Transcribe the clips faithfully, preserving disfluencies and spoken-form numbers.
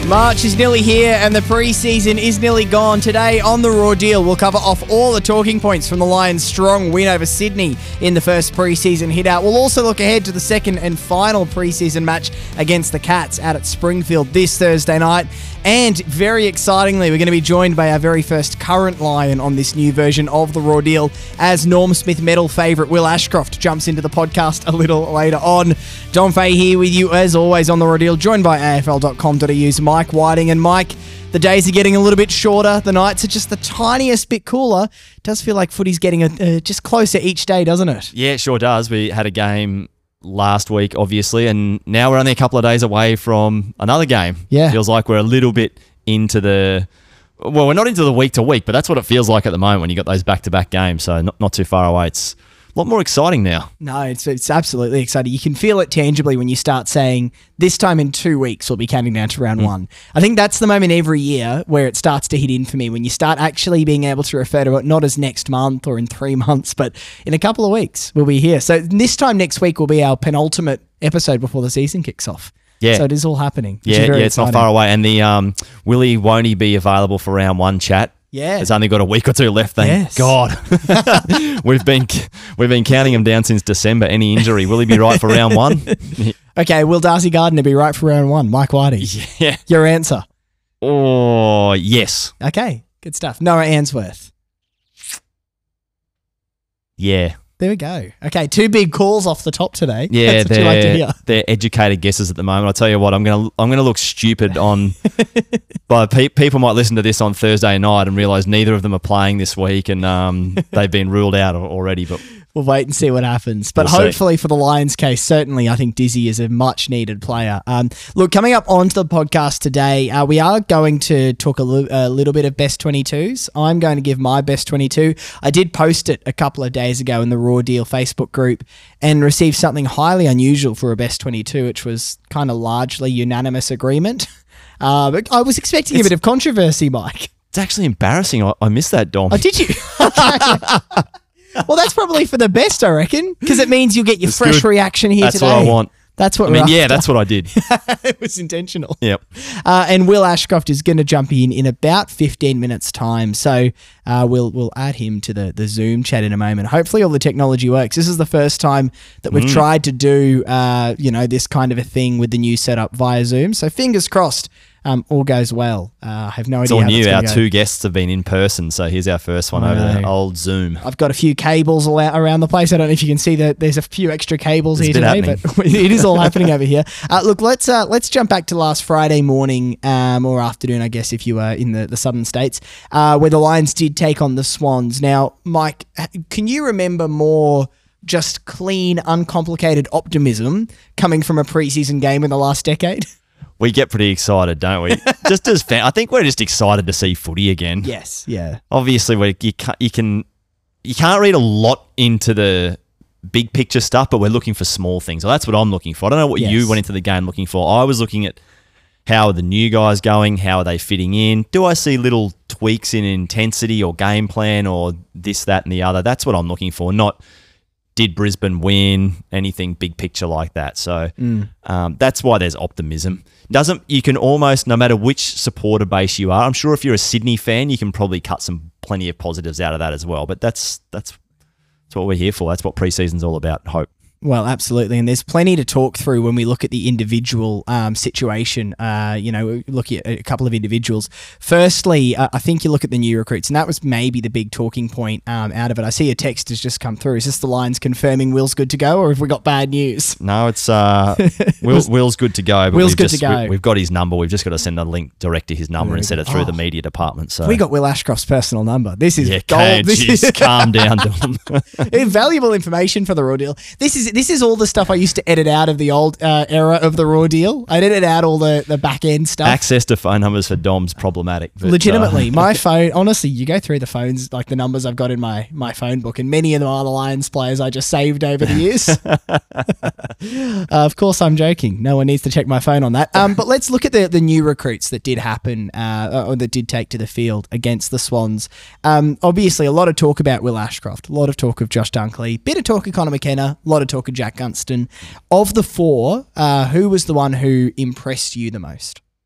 March is nearly here and the pre-season is nearly gone. Today on The Raw Deal, we'll cover off all the talking points from the Lions' strong win over Sydney in the first pre-season hit-out. We'll also look ahead to the second and final pre-season match against the Cats out at Springfield this Thursday night. And very excitingly, we're going to be joined by our very first current Lion on this new version of The Raw Deal as Norm Smith medal favourite Will Ashcroft jumps into the podcast a little later on. Dom Fay here with you as always on The Raw Deal, joined by A F L dot com dot A U's Mike Whiting. And Mike, the days are getting a little bit shorter. The nights are just the tiniest bit cooler. It does feel like footy's getting a, uh, just closer each day, doesn't it? Yeah, it sure does. We had a game last week, obviously, and now we're only a couple of days away from another game. Yeah. Feels like we're a little bit into the... Well, we're not into the week to week, but that's what it feels like at the moment when you got those back-to-back games, so not, not too far away. It's a lot more exciting now. No, it's it's absolutely exciting. You can feel it tangibly when you start saying, this time in two weeks we'll be counting down to round mm. one. I think that's the moment every year where it starts to hit in for me, when you start actually being able to refer to it not as next month or in three months, but in a couple of weeks we'll be here. So this time next week will be our penultimate episode before the season kicks off. Yeah. So it is all happening. Yeah, yeah, it's exciting. Not far away. And the um, Willie, won't he be available for round one chat? Yeah. It's only got a week or two left, thank yes. God. we've been we've been counting him down since December. Any injury, will he be right for round one? Okay, will Darcy Gardiner be right for round one? Mike Whiting. Yeah. Your answer? Oh, yes. Okay, good stuff. Noah Answorth. Yeah. There we go. Okay, two big calls off the top today. Yeah, that's what you like to hear. They're educated guesses at the moment. I'll tell you what, I'm gonna I'm gonna look stupid on. But pe- people might listen to this on Thursday night and realise neither of them are playing this week, and um, they've been ruled out already. But we'll wait and see what happens. But we'll hopefully see. For the Lions' case, certainly I think Dizzy is a much-needed player. Um, look, coming up onto the podcast today, uh, we are going to talk a, li- a little bit of best twenty-twos. I'm going to give my best twenty-two. I did post it a couple of days ago in the Raw Deal Facebook group and received something highly unusual for a best twenty-two, which was kind of largely unanimous agreement. Uh, but I was expecting it's, a bit of controversy, Mike. It's actually embarrassing. I, I missed that, Dom. Oh, did you? Well, that's probably for the best, I reckon, because it means you'll get your it's fresh good. reaction here that's today. That's what I want. That's what I mean, we're yeah, after. that's what I did. It was intentional. Yep. Uh, and Will Ashcroft is going to jump in in about fifteen minutes' time. So uh, we'll we'll add him to the, the Zoom chat in a moment. Hopefully all the technology works. This is the first time that we've mm. tried to do, uh, you know, this kind of a thing with the new setup via Zoom. So fingers crossed. Um, all goes well. Uh, I have no it's idea. It's all new. Our go. two guests have been in person, so here's our first one over the old Zoom. I've got a few cables all out around the place. I don't know if you can see that there's a few extra cables it's here today, happening. But it is all happening over here. Uh, look, let's uh, let's jump back to last Friday morning um, or afternoon, I guess, if you were in the, the southern states, uh, where the Lions did take on the Swans. Now, Mike, can you remember more just clean, uncomplicated optimism coming from a preseason game in the last decade? We get pretty excited, don't we? Just as fan, I think we're just excited to see footy again. Yes, yeah. Obviously, we you can't, you can you can't read a lot into the big picture stuff, but we're looking for small things. So that's what I'm looking for. I don't know what yes. you went into the game looking for. I was looking at how are the new guys going, how are they fitting in? Do I see little tweaks in intensity or game plan or this, that, and the other? That's what I'm looking for. Not did Brisbane win, anything big picture like that. So mm. um, that's why there's optimism. Doesn't you can almost, no matter which supporter base you are, I'm sure if you're a Sydney fan, you can probably cut some plenty of positives out of that as well. But that's that's that's what we're here for. That's what preseason's all about, hope. Well, absolutely. And there's plenty to talk through when we look at the individual um, situation. Uh, you know, look at a couple of individuals. Firstly, uh, I think you look at the new recruits, and that was maybe the big talking point um, out of it. I see a text has just come through. Is this the Lions confirming Will's good to go, or have we got bad news? No, it's uh, Will, Will's good to go. But Will's we've good just, to go. We, we've got his number. We've just got to send a link direct to his number and send it through oh. the media department. So we got Will Ashcroft's personal number. This is yeah, gold. This geez, is calm down, Dom. Invaluable information for the Raw Deal. This is this is all the stuff I used to edit out of the old uh, era of the Raw Deal. I'd edit out all the, the back end stuff. Access to phone numbers for Dom's problematic. But, Legitimately. Uh, my phone, honestly, you go through the phones, like the numbers I've got in my, my phone book, and many of them are the Lions players I just saved over the years. uh, of course, I'm joking. No one needs to check my phone on that. Um, but let's look at the, the new recruits that did happen, uh, or that did take to the field against the Swans. Um, obviously, a lot of talk about Will Ashcroft, a lot of talk of Josh Dunkley, bit of talk of Connor McKenna, a lot of talk of Jack Gunston. Of the four, uh, who was the one who impressed you the most?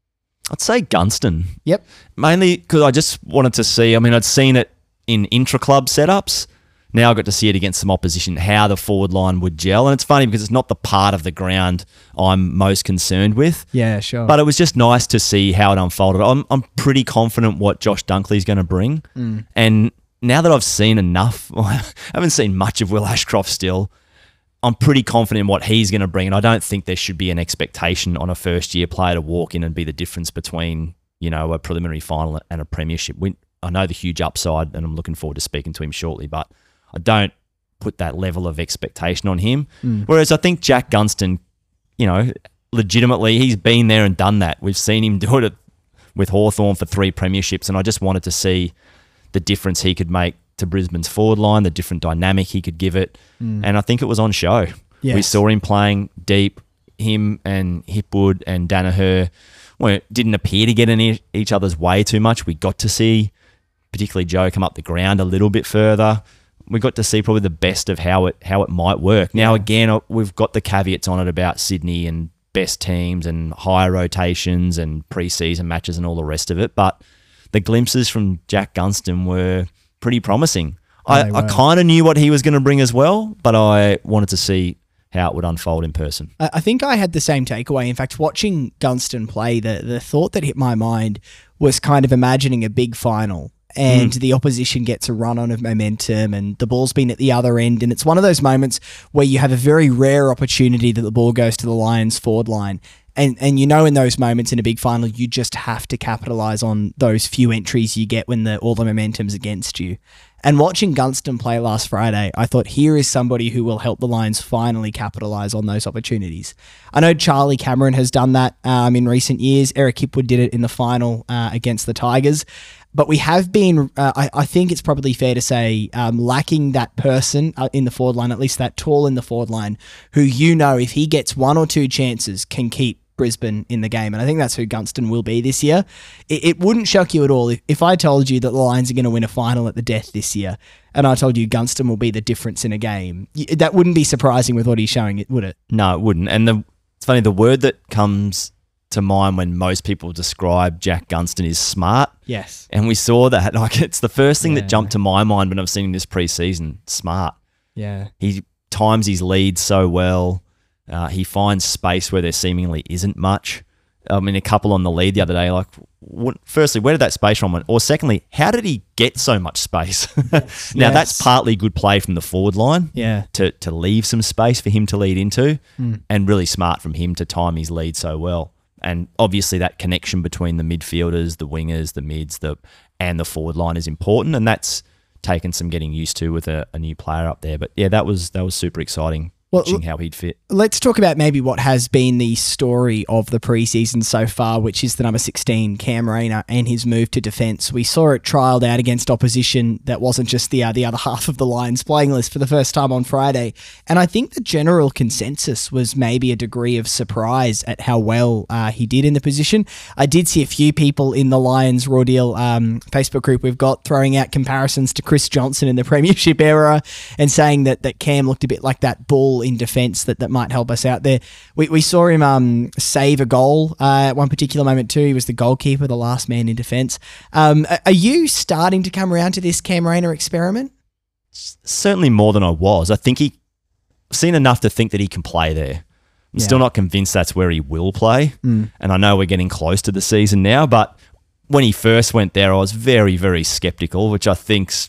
I'd say Gunston. Yep. Mainly because I just wanted to see, I mean, I'd seen it in intra-club setups. Now I got to see it against some opposition, how the forward line would gel. And it's funny because it's not the part of the ground I'm most concerned with. Yeah, sure. But it was just nice to see how it unfolded. I'm I'm pretty confident what Josh Dunkley's going to bring. Mm. And now that I've seen enough, well, I haven't seen much of Will Ashcroft still, I'm pretty confident in what he's going to bring. And I don't think there should be an expectation on a first-year player to walk in and be the difference between, you know, a preliminary final and a premiership. We, I know the huge upside, and I'm looking forward to speaking to him shortly, but I don't put that level of expectation on him. Mm. Whereas I think Jack Gunston, you know, legitimately, he's been there and done that. We've seen him do it with Hawthorn for three premierships, and I just wanted to see the difference he could make to Brisbane's forward line, the different dynamic he could give it. Mm. And I think it was on show. Yes. We saw him playing deep. Him and Hipwood and Danaher well, didn't appear to get in each other's way too much. We got to see, particularly Joe, come up the ground a little bit further. We got to see probably the best of how it how it might work. Now, yeah. again, we've got the caveats on it about Sydney and best teams and higher rotations and pre-season matches and all the rest of it. But the glimpses from Jack Gunston were pretty promising. I, I kind of knew what he was going to bring as well, but I wanted to see how it would unfold in person. I think I had the same takeaway. In fact, watching Gunston play, the, the thought that hit my mind was kind of imagining a big final and mm. the opposition gets a run on of momentum and the ball's been at the other end. And it's one of those moments where you have a very rare opportunity that the ball goes to the Lions forward line. And and you know in those moments in a big final, you just have to capitalise on those few entries you get when the all the momentum's against you. And watching Gunston play last Friday, I thought, here is somebody who will help the Lions finally capitalise on those opportunities. I know Charlie Cameron has done that um, in recent years. Eric Hipwood did it in the final uh, against the Tigers. But we have been, uh, I, I think it's probably fair to say, um, lacking that person uh, in the forward line, at least that tall in the forward line, who you know if he gets one or two chances can keep Brisbane in the game. And I think that's who Gunston will be this year. It, it wouldn't shock you at all if, if I told you that the Lions are going to win a final at the death this year and I told you Gunston will be the difference in a game. That wouldn't be surprising with what he's showing, would it? No, it wouldn't. And the, it's funny, the word that comes to mind when most people describe Jack Gunston is smart. Yes. And we saw that. Like, it's the first thing yeah. that jumped to my mind when I've seen him this preseason. Smart. Yeah. He times his lead so well. Uh, he finds space where there seemingly isn't much. I mean, a couple on the lead the other day, like, what, firstly, where did that space from? Or secondly, how did he get so much space? Yes. Now, yes. that's partly good play from the forward line yeah. to, to leave some space for him to lead into mm. and really smart from him to time his lead so well. And obviously that connection between the midfielders, the wingers, the mids, the and the forward line is important, and that's taken some getting used to with a, a new player up there. But yeah, that was that was super exciting. Well, watching how he'd fit. Let's talk about maybe what has been the story of the preseason so far, which is the number sixteen, Cam Rayner, and his move to defence. We saw it trialled out against opposition that wasn't just the, uh, the other half of the Lions playing list for the first time on Friday. And I think the general consensus was maybe a degree of surprise at how well uh, he did in the position. I did see a few people in the Lions Raw Deal um, Facebook group we've got throwing out comparisons to Chris Johnson in the Premiership era and saying that, that Cam looked a bit like that bull in defence that, that might help us out there. We we saw him um, save a goal uh, at one particular moment too. He was the goalkeeper, the last man in defence. Um, are you starting to come around to this Cam Rayner experiment? Certainly more than I was. I think he seen enough to think that he can play there. I'm yeah. still not convinced that's where he will play. Mm. And I know we're getting close to the season now, but when he first went there, I was very, very sceptical, which I think's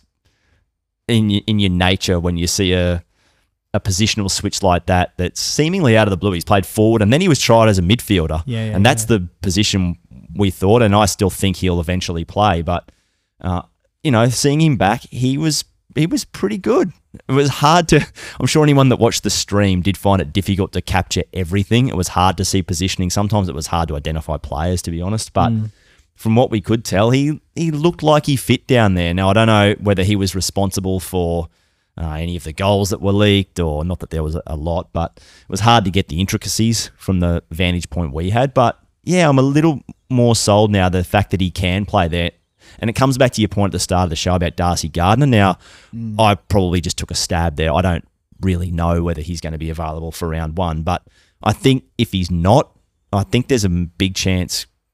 in in your nature when you see a a positional switch like that that's seemingly out of the blue. He's played forward and then he was tried as a midfielder. Yeah, yeah, and that's yeah. the position we thought, and I still think he'll eventually play. But, uh, you know, seeing him back, he was he was pretty good. It was hard to... I'm sure anyone that watched the stream did find it difficult to capture everything. It was hard to see positioning. Sometimes it was hard to identify players, to be honest. But mm. from what we could tell, he, he looked like he fit down there. Now, I don't know whether he was responsible for... Uh, any of the goals that were leaked, or not that there was a lot, but it was hard to get the intricacies from the vantage point we had. But yeah, I'm a little more sold now, the fact that he can play there. And it comes back to your point at the start of the show about Darcy Gardner. Now, mm. I probably just took a stab there. I don't really know whether he's going to be available for round one, but I think if he's not, I think there's a big chance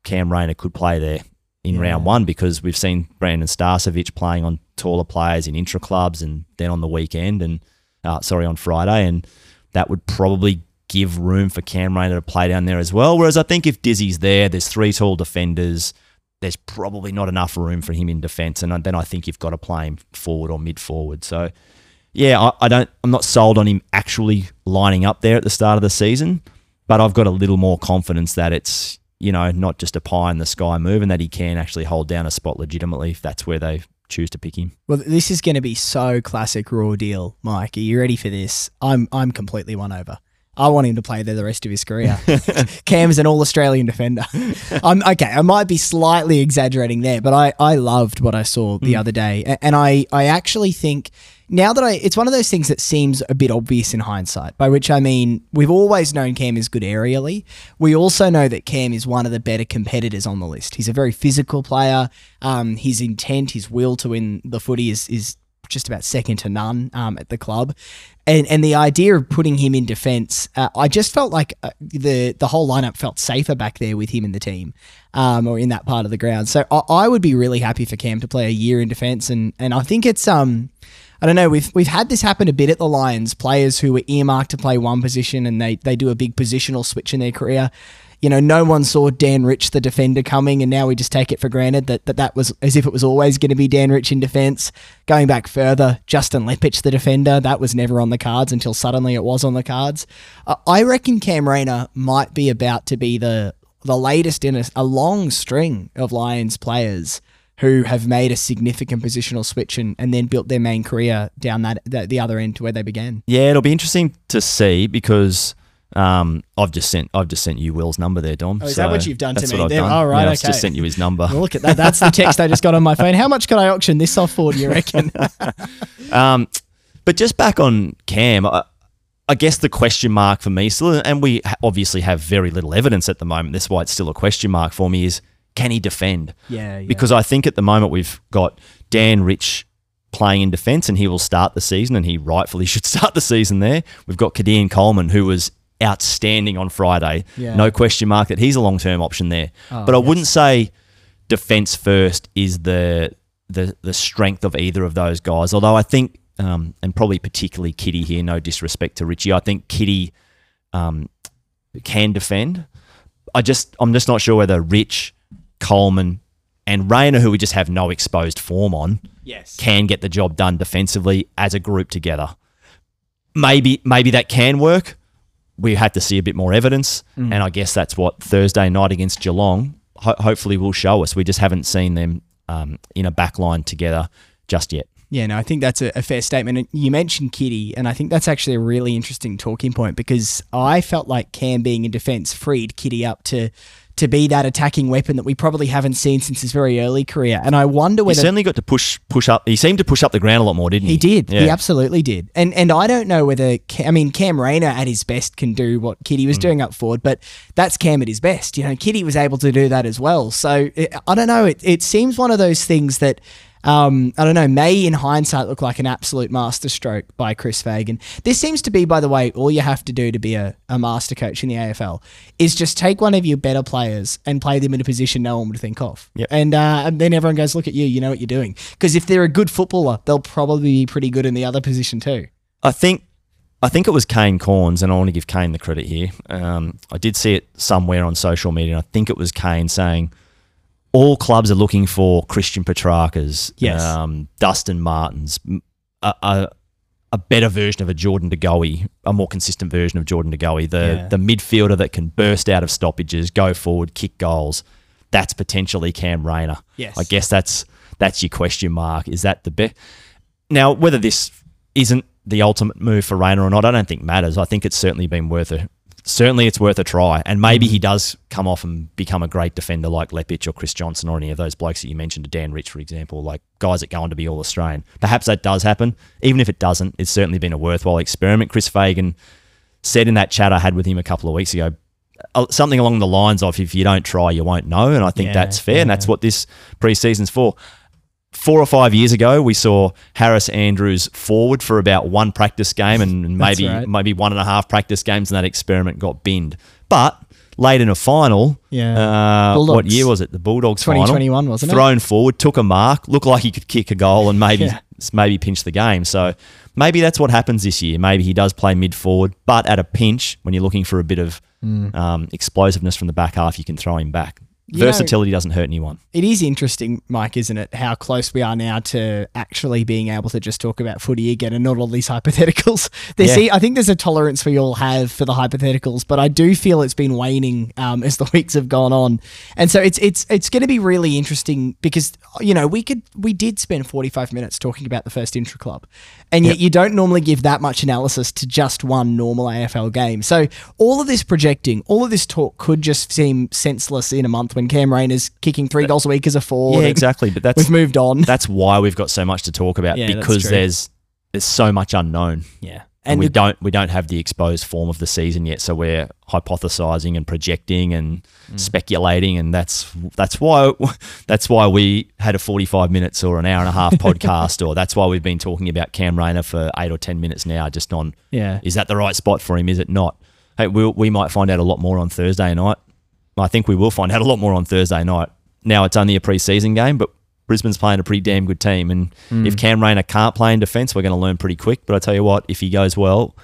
Cam Rayner could play there in Yeah. round one, because we've seen Brandon Starcevic playing on taller players in intra clubs and then on the weekend and uh, sorry on Friday, and that would probably give room for Cam Rayner to play down there as well. Whereas I think if Dizzy's there, there's three tall defenders, there's probably not enough room for him in defence, and then I think you've got to play him forward or mid forward. So yeah, I, I don't, I'm not sold on him actually lining up there at the start of the season, but I've got a little more confidence that it's, you know, not just a pie in the sky move, and that he can actually hold down a spot legitimately if that's where they choose to pick him. Well, this is going to be so classic Raw deal, Mike. Are you ready for this? I'm I'm completely won over. I want him to play there the rest of his career. Cam's an all-Australian defender. I'm okay. I might be slightly exaggerating there, but I, I loved what I saw the mm. other day, and I I actually think now that I it's one of those things that seems a bit obvious in hindsight. By which I mean we've always known Cam is good aerially. We also know that Cam is one of the better competitors on the list. He's a very physical player. Um, his intent, his will to win the footy is is just about second to none um, at the club. And and the idea of putting him in defence, uh, I just felt like uh, the the whole lineup felt safer back there with him in the team um, or in that part of the ground. So I, I would be really happy for Cam to play a year in defence. And and I think it's, um I don't know, we've we've had this happen a bit at the Lions, players who were earmarked to play one position and they, they do a big positional switch in their career. You know, no one saw Dan Rich, the defender, coming, and now we just take it for granted that that, that was as if it was always going to be Dan Rich in defence. Going back further, Justin Leppich, the defender, that was never on the cards until suddenly it was on the cards. Uh, I reckon Cam Rayner might be about to be the the latest in a, a long string of Lions players who have made a significant positional switch and, and then built their main career down that, that the other end to where they began. Yeah, it'll be interesting to see because Um, I've just sent I've just sent you Will's number there, Dom. Oh, is so that what you've done to me? What I've done. Oh, right, yeah, okay. I've just sent you his number. Well, look at that. That's the text I just got on my phone. How much could I auction this off for, do you reckon? um, but just back on Cam, I, I guess the question mark for me still, and we obviously have very little evidence at the moment, that's why it's still a question mark for me, is can he defend? Yeah, yeah. Because I think at the moment we've got Dan Rich playing in defence and he will start the season, and he rightfully should start the season there. We've got Kadeem Coleman, who was outstanding on Friday. Yeah. No question mark that he's a long-term option there. Oh, but I yes. wouldn't say defence first is the the the strength of either of those guys. Although I think, um, and probably particularly Kitty here, no disrespect to Richie, I think Kitty um, can defend. I just I'm just not sure whether Rich, Coleman, and Rayner, who we just have no exposed form on, yes, can get the job done defensively as a group together. Maybe maybe that can work. We had to see a bit more evidence, mm. and I guess that's what Thursday night against Geelong ho- hopefully will show us. We just haven't seen them um, in a back line together just yet. Yeah, no, I think that's a, a fair statement. And you mentioned Kitty, and I think that's actually a really interesting talking point because I felt like Cam being in defence freed Kitty up to to be that attacking weapon that we probably haven't seen since his very early career. And I wonder whether... He certainly got to push push up. He seemed to push up the ground a lot more, didn't he? He did. Yeah. He absolutely did. And and I don't know whether... I mean, Cam Rayner at his best can do what Kitty was mm. doing up forward, but that's Cam at his best. You know, Kitty was able to do that as well. So, it, I don't know. It, it seems one of those things that... Um, I don't know, may in hindsight look like an absolute masterstroke by Chris Fagan. This seems to be, by the way, all you have to do to be a, a master coach in the A F L is just take one of your better players and play them in a position no one would think of. Yep. And, uh, and then everyone goes, look at you, you know what you're doing. Because if they're a good footballer, they'll probably be pretty good in the other position too. I think I think it was Kane Corns, and I want to give Kane the credit here. Um, I did see it somewhere on social media, and I think it was Kane saying, all clubs are looking for Christian Petrarcas, yes. um, Dustin Martins, a, a, a better version of a Jordan De Goey, a more consistent version of Jordan De Goey, the, yeah. the midfielder that can burst out of stoppages, go forward, kick goals. That's potentially Cam Rayner. Yes. I guess that's that's your question mark. Is that the best? Now, whether this isn't the ultimate move for Rayner or not, I don't think matters. I think it's certainly been worth a Certainly it's worth a try, and maybe he does come off and become a great defender like Leppich or Chris Johnson or any of those blokes that you mentioned, Dan Rich, for example, like guys that go on to be All-Australian. Perhaps that does happen. Even if it doesn't, it's certainly been a worthwhile experiment. Chris Fagan said in that chat I had with him a couple of weeks ago, something along the lines of, if you don't try, you won't know, and I think yeah, that's fair, yeah. and that's what this pre-season's for. four or five years ago, we saw Harris Andrews forward for about one practice game and maybe right. maybe one and a half practice games, and that experiment got binned. But late in a final, yeah. uh, what year was it? The Bulldogs twenty twenty-one, final. wasn't it? Thrown forward, took a mark, looked like he could kick a goal and maybe yeah. maybe pinch the game. So maybe that's what happens this year. Maybe he does play mid forward, but at a pinch, when you're looking for a bit of mm. um, explosiveness from the back half, you can throw him back. You Versatility know, doesn't hurt anyone. It is interesting, Mike, isn't it, how close we are now to actually being able to just talk about footy again and not all these hypotheticals. There's, yeah. I think there's a tolerance we all have for the hypotheticals, but I do feel it's been waning um, as the weeks have gone on. And so it's it's it's going to be really interesting because, you know, we could we did spend forty-five minutes talking about the first intra club, and yet yep. you don't normally give that much analysis to just one normal A F L game. So all of this projecting, all of this talk could just seem senseless in a month when Cam Rayner's kicking three goals a week as a forward. Yeah, exactly. But that's we've moved on. That's why we've got so much to talk about yeah, because there's there's so much unknown. Yeah, and, and we the, don't we don't have the exposed form of the season yet, so we're hypothesizing and projecting and mm. speculating, and that's that's why that's why we had a forty-five minutes or an hour and a half podcast, or that's why we've been talking about Cam Rayner for eight or ten minutes now, just on yeah, is that the right spot for him? Is it not? Hey, we we'll, we might find out a lot more on Thursday night. I think we will find out a lot more on Thursday night. Now, it's only a pre-season game, but Brisbane's playing a pretty damn good team. And mm. if Cam Rayner can't play in defence, we're going to learn pretty quick. But I tell you what, if he goes well,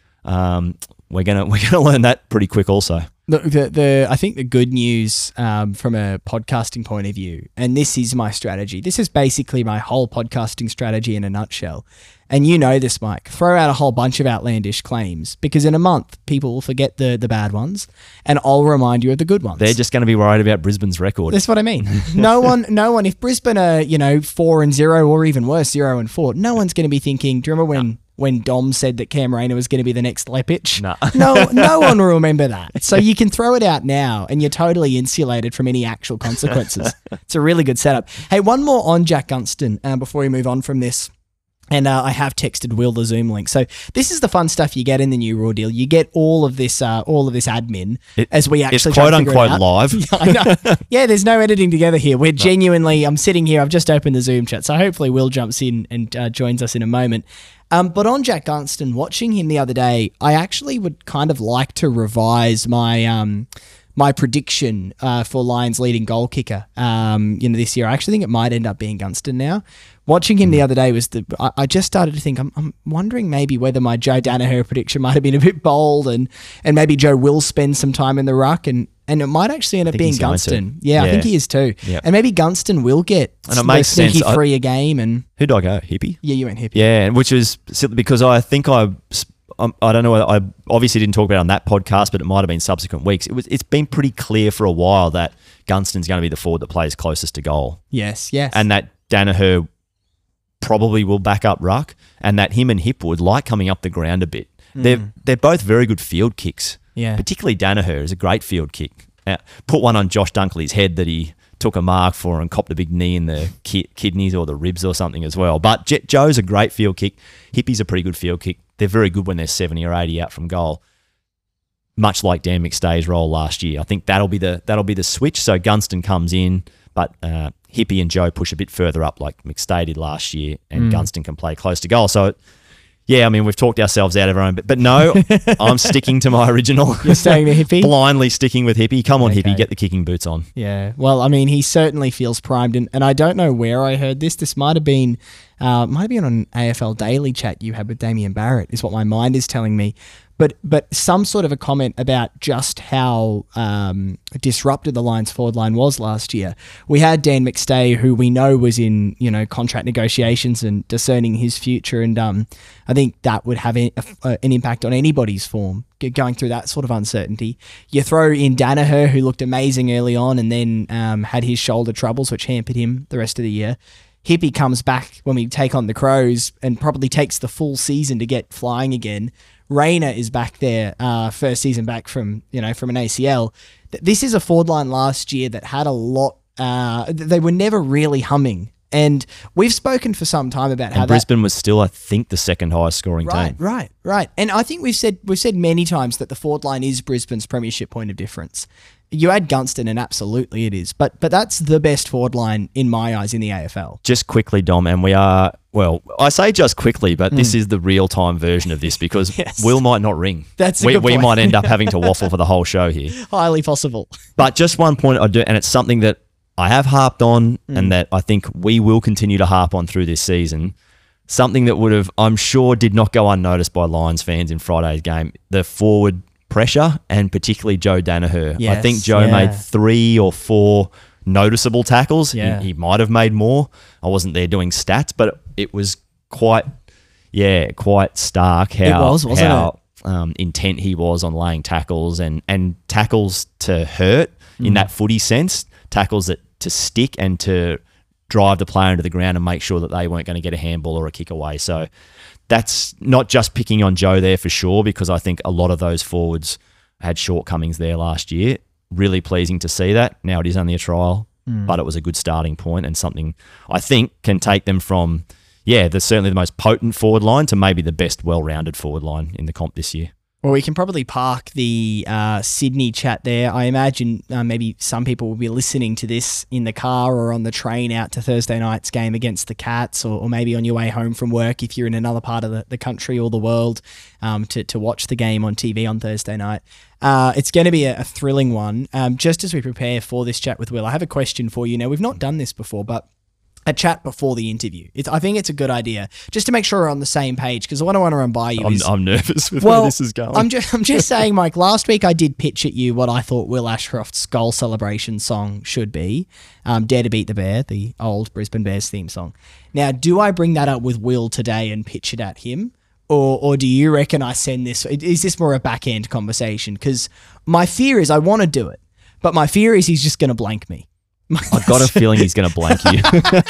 um, we're going to we're going to learn that pretty quick also. Look, the, the I think the good news um, from a podcasting point of view, and this is my strategy. This is basically my whole podcasting strategy in a nutshell. And you know this, Mike. Throw out a whole bunch of outlandish claims because in a month, people will forget the, the bad ones and I'll remind you of the good ones. They're just going to be worried about Brisbane's record. That's what I mean. No one, no one, if Brisbane are, you know, four and zero or even worse, zero and four, no one's going to be thinking, do you remember when... No. when Dom said that Cam Rayner was going to be the next Lepic? No. no, no one will remember that. So you can throw it out now and you're totally insulated from any actual consequences. It's a really good setup. Hey, one more on Jack Gunston uh, before we move on from this. And uh, I have texted Will the Zoom link. So this is the fun stuff you get in the new Raw deal. You get all of this, uh, all of this admin it, as we actually it's quote unquote it live. Yeah, I know. Yeah, there's no editing together here. We're no. genuinely. I'm sitting here. I've just opened the Zoom chat, so hopefully Will jumps in and uh, joins us in a moment. Um, but on Jack Gunston, watching him the other day, I actually would kind of like to revise my um, my prediction uh, for Lions leading goal kicker. Um, you know, this year, I actually think it might end up being Gunston now. Watching him the other day was the. I, I just started to think. I'm, I'm wondering maybe whether my Joe Danaher prediction might have been a bit bold, and and maybe Joe will spend some time in the ruck, and and it might actually end up being Gunston. Yeah, yeah, I think he is too. Yep. And maybe Gunston will get and it makes sneaky sense. free a game. And who did I go? Hippie. Yeah, you went Hippie. Yeah, which is because I think I. Um, I don't know. I obviously didn't talk about it on that podcast, but it might have been subsequent weeks. It was. It's been pretty clear for a while that Gunston's going to be the forward that plays closest to goal. Yes, yes. And that Danaher probably will back up ruck, and that him and Hipwood like coming up the ground a bit. Mm. They're they're both very good field kicks. Yeah. Particularly Danaher is a great field kick. Uh, put one on Josh Dunkley's head that he took a mark for and copped a big knee in the ki- kidneys or the ribs or something as well. But J- Joe's a great field kick. Hippie's a pretty good field kick. They're very good when they're seventy or eighty out from goal. Much like Dan McStay's role last year. I think that'll be the that'll be the switch. So Gunston comes in, but uh, Hippie and Joe push a bit further up like McStay did last year, and mm. Gunston can play close to goal. So, yeah, I mean, we've talked ourselves out of our own, but, but no, I'm sticking to my original. You're staying to Hippie? Blindly sticking with Hippie. Come on, okay. Hippie, get the kicking boots on. Yeah, well, I mean, he certainly feels primed, and, and I don't know where I heard this. This might have been, uh, might have been on an A F L Daily chat you had with Damien Barrett, is what my mind is telling me. But but some sort of a comment about just how um, disrupted the Lions forward line was last year. We had Dan McStay, who we know was in you know contract negotiations and discerning his future, and um, I think that would have a, a, an impact on anybody's form going through that sort of uncertainty. You throw in Danaher, who looked amazing early on, and then um, had his shoulder troubles, which hampered him the rest of the year. Hippie comes back when we take on the Crows and probably takes the full season to get flying again. Rayner is back there, uh, first season back from you know from an A C L. This is a forward line last year that had a lot. Uh, they were never really humming And we've spoken for some time about how and Brisbane that, was still, I think, the second highest scoring right, team. Right, right. And I think we've said we've said many times that the forward line is Brisbane's premiership point of difference. You add Gunston, and absolutely it is. But but that's the best forward line in my eyes in the A F L. Just quickly, Dom, and we are, well, I say just quickly, but mm. this is the real-time version of this because yes. Will might not ring. That's a we, good we point. might end up having to waffle for the whole show here. Highly possible. But just one point I do, and it's something that I have harped on mm. and that I think we will continue to harp on through this season. Something that would have, I'm sure, did not go unnoticed by Lions fans in Friday's game. The forward pressure, and particularly Joe Daniher. Yes, I think Joe yeah. made three or four noticeable tackles. Yeah. He, he might have made more. I wasn't there doing stats, but it was quite, yeah, quite stark how, it was, wasn't how it? Um, intent he was on laying tackles and, and tackles to hurt mm. in that footy sense, tackles that to stick and to drive the player into the ground and make sure that they weren't going to get a handball or a kick away. So that's not just picking on Joe there for sure, because I think a lot of those forwards had shortcomings there last year. Really pleasing to see that. Now it is only a trial, mm. but it was a good starting point and something I think can take them from, yeah, the certainly the most potent forward line to maybe the best well-rounded forward line in the comp this year. Well, we can probably park the uh, Sydney chat there. I imagine uh, maybe some people will be listening to this in the car or on the train out to Thursday night's game against the Cats, or, or maybe on your way home from work if you're in another part of the, the country or the world um, to, to watch the game on T V on Thursday night. Uh, it's going to be a, a thrilling one. Um, just as we prepare for this chat with Will, I have a question for you. Now, we've not done this before, but a chat before the interview. It's, I think it's a good idea, just to make sure we're on the same page, because what I want to run by you I'm, is... I'm nervous with well, where this is going. I'm just, I'm just saying, Mike, last week I did pitch at you what I thought Will Ashcroft's goal celebration song should be, um, Dare to Beat the Bear, the old Brisbane Bears theme song. Now, do I bring that up with Will today and pitch it at him? Or, or do you reckon I send this... Is this more a back-end conversation? Because my fear is I want to do it, but my fear is he's just going to blank me. I've got a feeling he's going to blank you.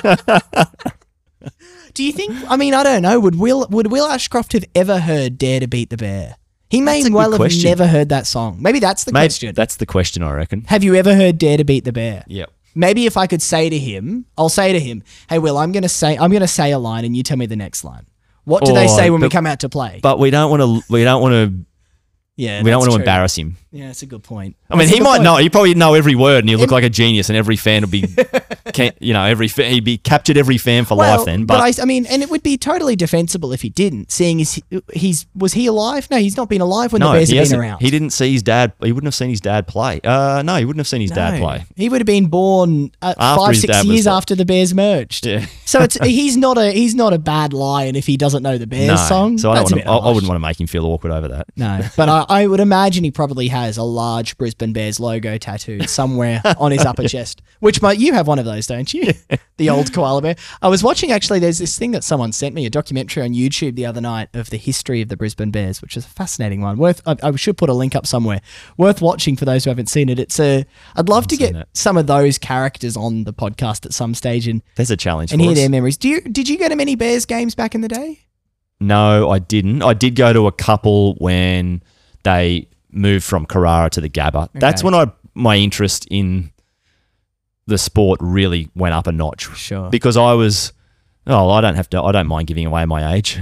Do you think, I mean, I don't know, would Will would Will Ashcroft have ever heard Dare to Beat the Bear? He may well have question. never heard that song. Maybe that's the Maybe question. That's the question, I reckon. Have you ever heard Dare to Beat the Bear? Yep. Maybe if I could say to him, I'll say to him, hey, Will, I'm going to say I'm going to say a line and you tell me the next line. What do oh, they say when but, we come out to play? But we don't want to, we don't want to, yeah, we don't want to true. embarrass him. Yeah, that's a good point. I mean, that's he might point. know. He probably know every word, and he'll look it, like a genius, and every fan will be, can, you know, every fa- he'd be captured every fan for well, life. Then, but, but I, I mean, and it would be totally defensible if he didn't. Seeing as he, he's was he alive? No, he's not been alive when no, the Bears he have been around. He didn't see his dad. He wouldn't have seen his dad play. Uh, no, he wouldn't have seen his no, dad play. He would have been born uh, five, six years after the Bears merged. Yeah. So it's he's not a he's not a bad lion if he doesn't know the Bears no. song. So I, don't That's wanna, I, I wouldn't want to make him feel awkward over that. No, but I, I would imagine he probably has a large Brisbane Bears logo tattooed somewhere on his upper chest, which might, you have one of those, don't you? The old koala bear. I was watching, actually, there's this thing that someone sent me, a documentary on YouTube the other night of the history of the Brisbane Bears, which is a fascinating one. Worth, I, I should put a link up somewhere. Worth watching for those who haven't seen it. It's a, I'd love to get some of those characters on the podcast at some stage and there's a challenge and for hear us. their memories. Do you, did you go to many Bears games back in the day? No, I didn't. I did go to a couple when they moved from Carrara to the Gabba. Okay. That's when I my interest in the sport really went up a notch. Sure. Because I was, oh, I don't have to, I don't mind giving away my age.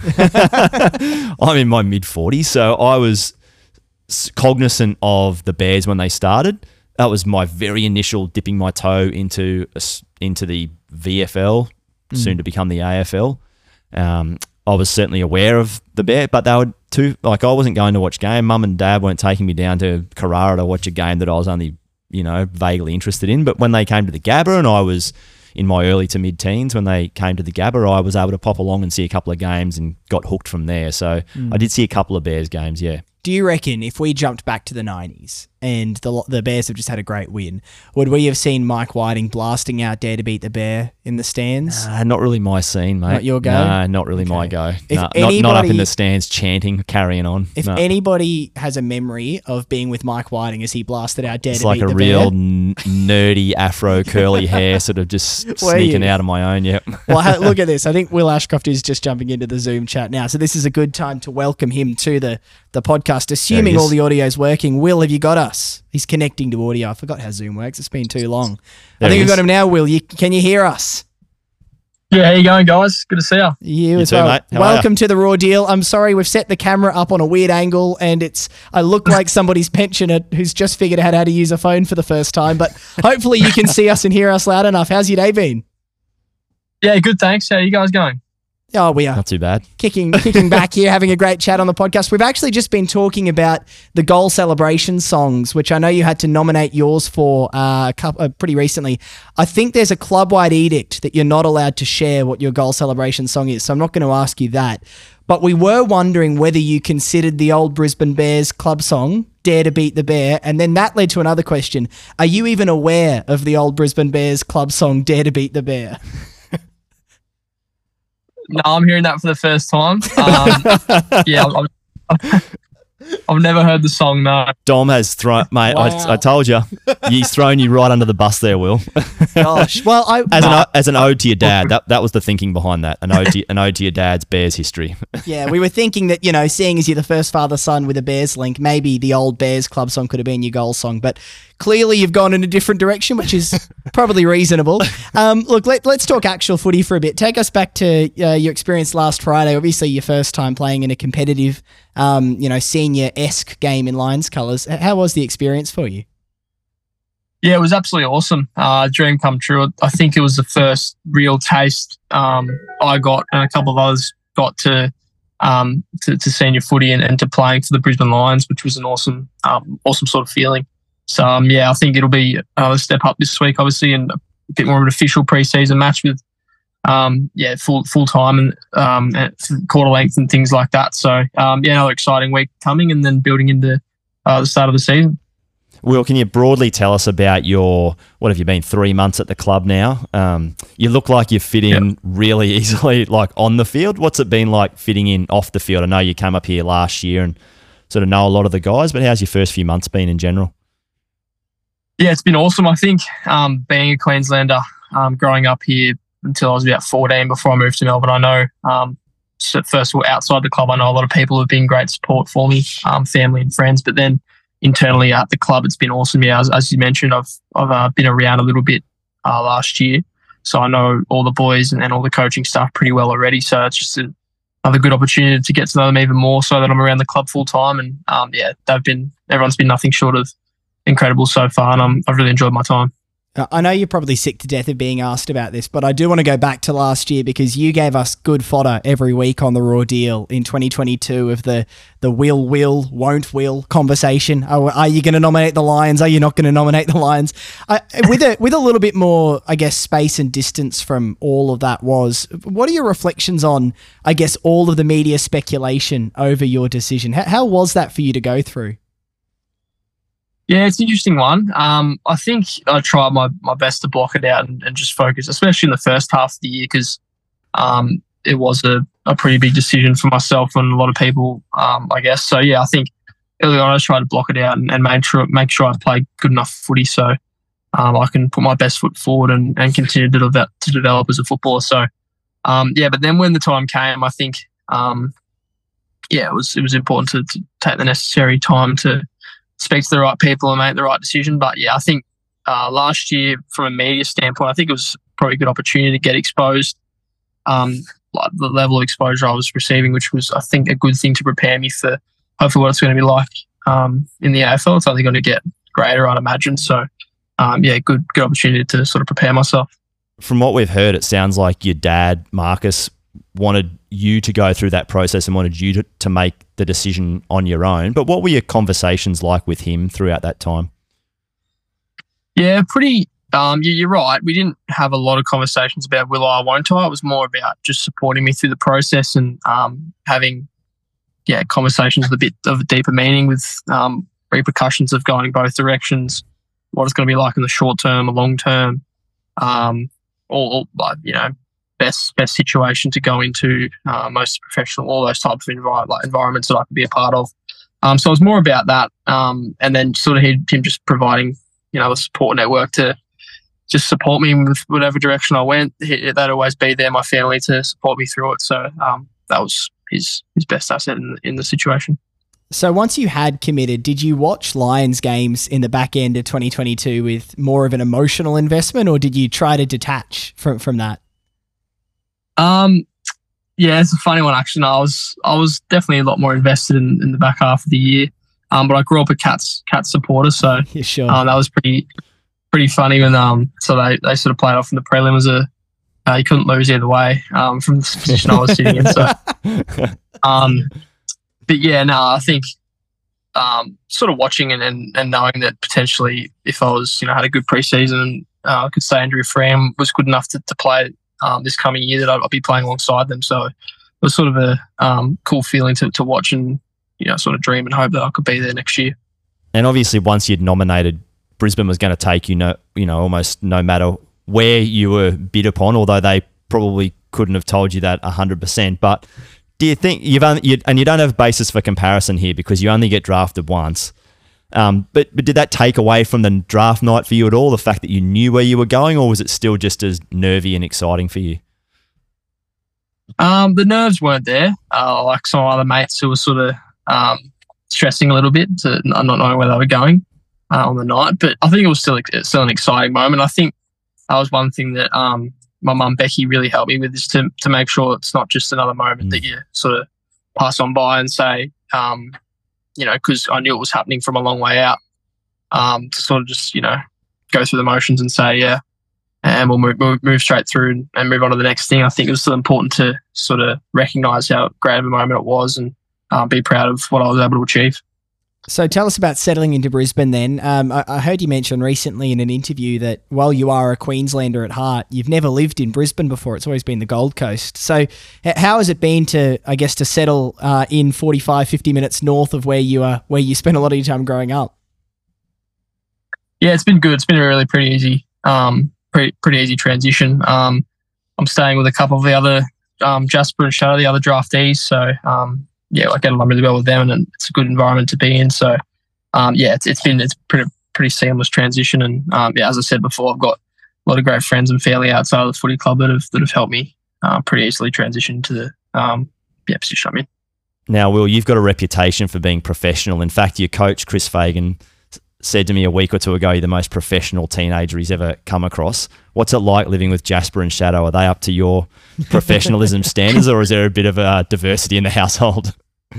I'm in my mid forties, so I was cognizant of the Bears when they started. That was my very initial dipping my toe into into the V F L, mm. soon to become the A F L. Um, I was certainly aware of the Bear, but they were too, like I wasn't going to watch game. Mum and Dad weren't taking me down to Carrara to watch a game that I was only, you know, vaguely interested in. But when they came to the Gabba, and I was in my early to mid-teens, when they came to the Gabba, I was able to pop along and see a couple of games and got hooked from there. So mm. I did see a couple of Bears games, yeah. Do you reckon if we jumped back to the nineties and the the Bears have just had a great win, would we have seen Mike Whiting blasting out Dare to Beat the Bear in the stands? Uh, not really my scene, mate. Not your go? No, not really okay. my go. If no, anybody, not, not up in the stands chanting, carrying on. If no. anybody has a memory of being with Mike Whiting as he blasted out Dare it's to like Beat a the real Bear. n- nerdy afro curly hair sort of just sneaking out of my own, yep. Well, ha- look at this. I think Will Ashcroft is just jumping into the Zoom chat now. So this is a good time to welcome him to the, the podcast, assuming all the audio's working. Will, have you got us? He's connecting to audio. I forgot how Zoom works. It's been too long. There I think we've is. got him now, Will. You, can you hear us? Yeah, how you going, guys? Good to see you. You, You as too, well. mate. How are Welcome to the Raw Deal. I'm sorry we've set the camera up on a weird angle, and it's I look like somebody's pensioner who's just figured out how to use a phone for the first time. But hopefully you can see us and hear us loud enough. How's your day been? Yeah, good, thanks. How you guys going? Oh, we are Not too bad. kicking kicking back here, having a great chat on the podcast. We've actually just been talking about the goal celebration songs, which I know you had to nominate yours for uh, a couple, uh, pretty recently. I think there's a club-wide edict that you're not allowed to share what your goal celebration song is, so I'm not going to ask you that. But we were wondering whether you considered the old Brisbane Bears club song, Dare to Beat the Bear, and then that led to another question. Are you even aware of the old Brisbane Bears club song, Dare to Beat the Bear? No, I'm hearing that for the first time. Um, yeah, I've, I've never heard the song, no. Dom has thrown, mate. Wow. I, I told you, he's thrown you right under the bus there, Will. Gosh, well, I As an as an ode to your dad, that that was the thinking behind that. An ode to, an ode to your dad's Bears history. Yeah, we were thinking that, you know, seeing as you're the first father-son with a Bears link, maybe the old Bears club song could have been your goal song, but clearly you've gone in a different direction, which is probably reasonable. Um, look, let, let's talk actual footy for a bit. Take us back to uh, your experience last Friday, obviously your first time playing in a competitive, um, you know, senior-esque game in Lions colours. How was the experience for you? Yeah, it was absolutely awesome. Uh, dream come true. I think it was the first real taste um, I got, and a couple of others got to um, to, to senior footy and, and to playing for the Brisbane Lions, which was an awesome, um, awesome sort of feeling. So um, yeah, I think it'll be another step up this week, obviously, and a bit more of an official pre-season match with um, yeah full full time and um, at quarter length and things like that. So um, yeah, another exciting week coming, and then building into uh, the start of the season. Will, can you broadly tell us about your, what have you been, three months at the club now? Um, you look like you fit in yep. really easily, like on the field. What's it been like fitting in off the field? I know you came up here last year and sort of know a lot of the guys, but how's your first few months been in general? Yeah, it's been awesome. I think um, being a Queenslander, um, growing up here until I was about fourteen before I moved to Melbourne, I know, um, so first of all, outside the club, I know a lot of people have been great support for me, um, family and friends, but then internally at the club, it's been awesome. Yeah, as, as you mentioned, I've I've uh, been around a little bit uh, last year, so I know all the boys and, and all the coaching staff pretty well already. So it's just a, another good opportunity to get to know them even more, so that I'm around the club full time. And um, yeah, they've been everyone's been nothing short of incredible so far, and I'm, I've really enjoyed my time. I know you're probably sick to death of being asked about this, but I do want to go back to last year because you gave us good fodder every week on the Raw Deal in twenty twenty-two of the the will, will, won't will conversation. Are, are you going to nominate the Lions? Are you not going to nominate the Lions? I, with a with a little bit more, I guess, space and distance from all of that was, what are your reflections on, I guess, all of the media speculation over your decision? How, how was that for you to go through? Yeah, it's an interesting one. Um, I think I tried my, my best to block it out and, and just focus, especially in the first half of the year, because um, it was a, a pretty big decision for myself and a lot of people, um, I guess. So, yeah, I think early on I just tried to block it out and, and make sure make sure I played good enough footy so um, I can put my best foot forward and, and continue to develop, to develop as a footballer. So, um, yeah, but then when the time came, I think, um, yeah, it was it was important to, to take the necessary time to speak to the right people and make the right decision. But yeah, I think uh, last year, from a media standpoint, I think it was probably a good opportunity to get exposed, um, like the level of exposure I was receiving, which was, I think, a good thing to prepare me for hopefully what it's going to be like um, in the A F L. It's only going to get greater, I'd imagine. So, um, yeah, good good opportunity to sort of prepare myself. From what we've heard, it sounds like your dad, Marcus, wanted you to go through that process and wanted you to, to make the decision on your own. But what were your conversations like with him throughout that time? Yeah, pretty, um, you, you're right. We didn't have a lot of conversations about will I, won't I. It was more about just supporting me through the process and um, having, yeah, conversations with a bit of a deeper meaning with um, repercussions of going both directions, what it's going to be like in the short term or long term, um, all, all, you know, best best situation to go into, uh, most professional, all those types of envi- like environments that I could be a part of. Um, so it was more about that, um, and then sort of him just providing, you know, the support network to just support me with whatever direction I went. He, they'd always be there, my family, to support me through it. So um, that was his his best asset in, in the situation. So once you had committed, did you watch Lions games in the back end of twenty twenty-two with more of an emotional investment, or did you try to detach from from that? Um, yeah, it's a funny one actually. No, I was I was definitely a lot more invested in, in the back half of the year. Um, but I grew up a Cats Cats supporter, so yeah, sure. um, that was pretty pretty funny when um so they, they sort of played off in the prelim as a uh, you couldn't lose either way um from the position I was sitting in. So um, but yeah, no, I think um sort of watching and, and and knowing that potentially if I was you know had a good preseason and uh, could stay injury free and was good enough to to play. Um, this coming year that I'll, I'll be playing alongside them. So it was sort of a um, cool feeling to, to watch and, you know, sort of dream and hope that I could be there next year. And obviously once you'd nominated, Brisbane was going to take you, no, you know, almost no matter where you were bid upon, although they probably couldn't have told you that one hundred percent. But do you think you've only, you, and you don't have basis for comparison here because you only get drafted once. Um, but, but did that take away from the draft night for you at all, the fact that you knew where you were going, or was it still just as nervy and exciting for you? Um, the nerves weren't there. Uh, like some other mates who were sort of um, stressing a little bit to not knowing where they were going uh, on the night. But I think it was still still an exciting moment. I think that was one thing that um, my mum Becky really helped me with, is to to make sure it's not just another moment mm. that you sort of pass on by and say, um, you know, because I knew it was happening from a long way out, um, to sort of just, you know, go through the motions and say, yeah, and we'll move, move, move straight through and move on to the next thing. I think it was still important to sort of recognise how great of a moment it was and um, be proud of what I was able to achieve. So tell us about settling into Brisbane then. Um, I, I heard you mention recently in an interview that while you are a Queenslander at heart, you've never lived in Brisbane before. It's always been the Gold Coast. So how has it been to, I guess, to settle uh, in forty-five, fifty minutes north of where you are, where you spent a lot of your time growing up? Yeah, it's been good. It's been a really pretty easy, um, pretty pretty easy transition. Um, I'm staying with a couple of the other um, Jasper and Shadow, the other draftees. So um, yeah, I get along really well with them, and it's a good environment to be in. So, um, yeah, it's, it's been it's pretty pretty seamless transition. And um, yeah, as I said before, I've got a lot of great friends and fairly outside of the footy club that have that have helped me uh, pretty easily transition to the um, yeah position I'm in. Now, Will, you've got a reputation for being professional. In fact, your coach Chris Fagan said to me a week or two ago, you're the most professional teenager he's ever come across. What's it like living with Jasper and Shadow? Are they up to your professionalism standards, or is there a bit of a diversity in the household?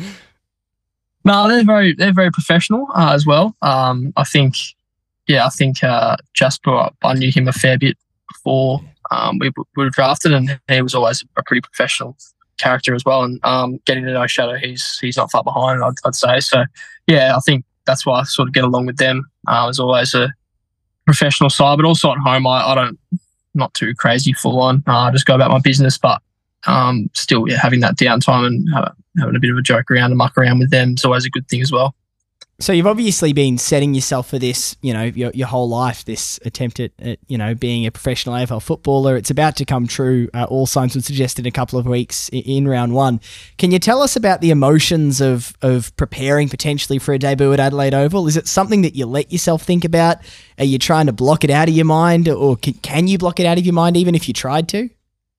No, they're very they're very professional uh, as well. Um, I think, yeah, I think uh, Jasper, I knew him a fair bit before um, we, we were drafted, and he was always a pretty professional character as well. And um, getting to know Shadow, he's he's not far behind, I'd, I'd say. So, yeah, I think that's why I sort of get along with them. Uh, there's always a professional side, but also at home, I, I don't, not too crazy full on. Uh, I just go about my business, but um, still, yeah, having that downtime and uh, having a bit of a joke around and muck around with them is always a good thing as well. So you've obviously been setting yourself for this, you know, your your whole life, this attempt at, at you know, being a professional A F L footballer. It's about to come true. Uh, all signs would suggest in a couple of weeks in, in round one. Can you tell us about the emotions of of preparing potentially for a debut at Adelaide Oval? Is it something that you let yourself think about? Are you trying to block it out of your mind, or can, can you block it out of your mind even if you tried to?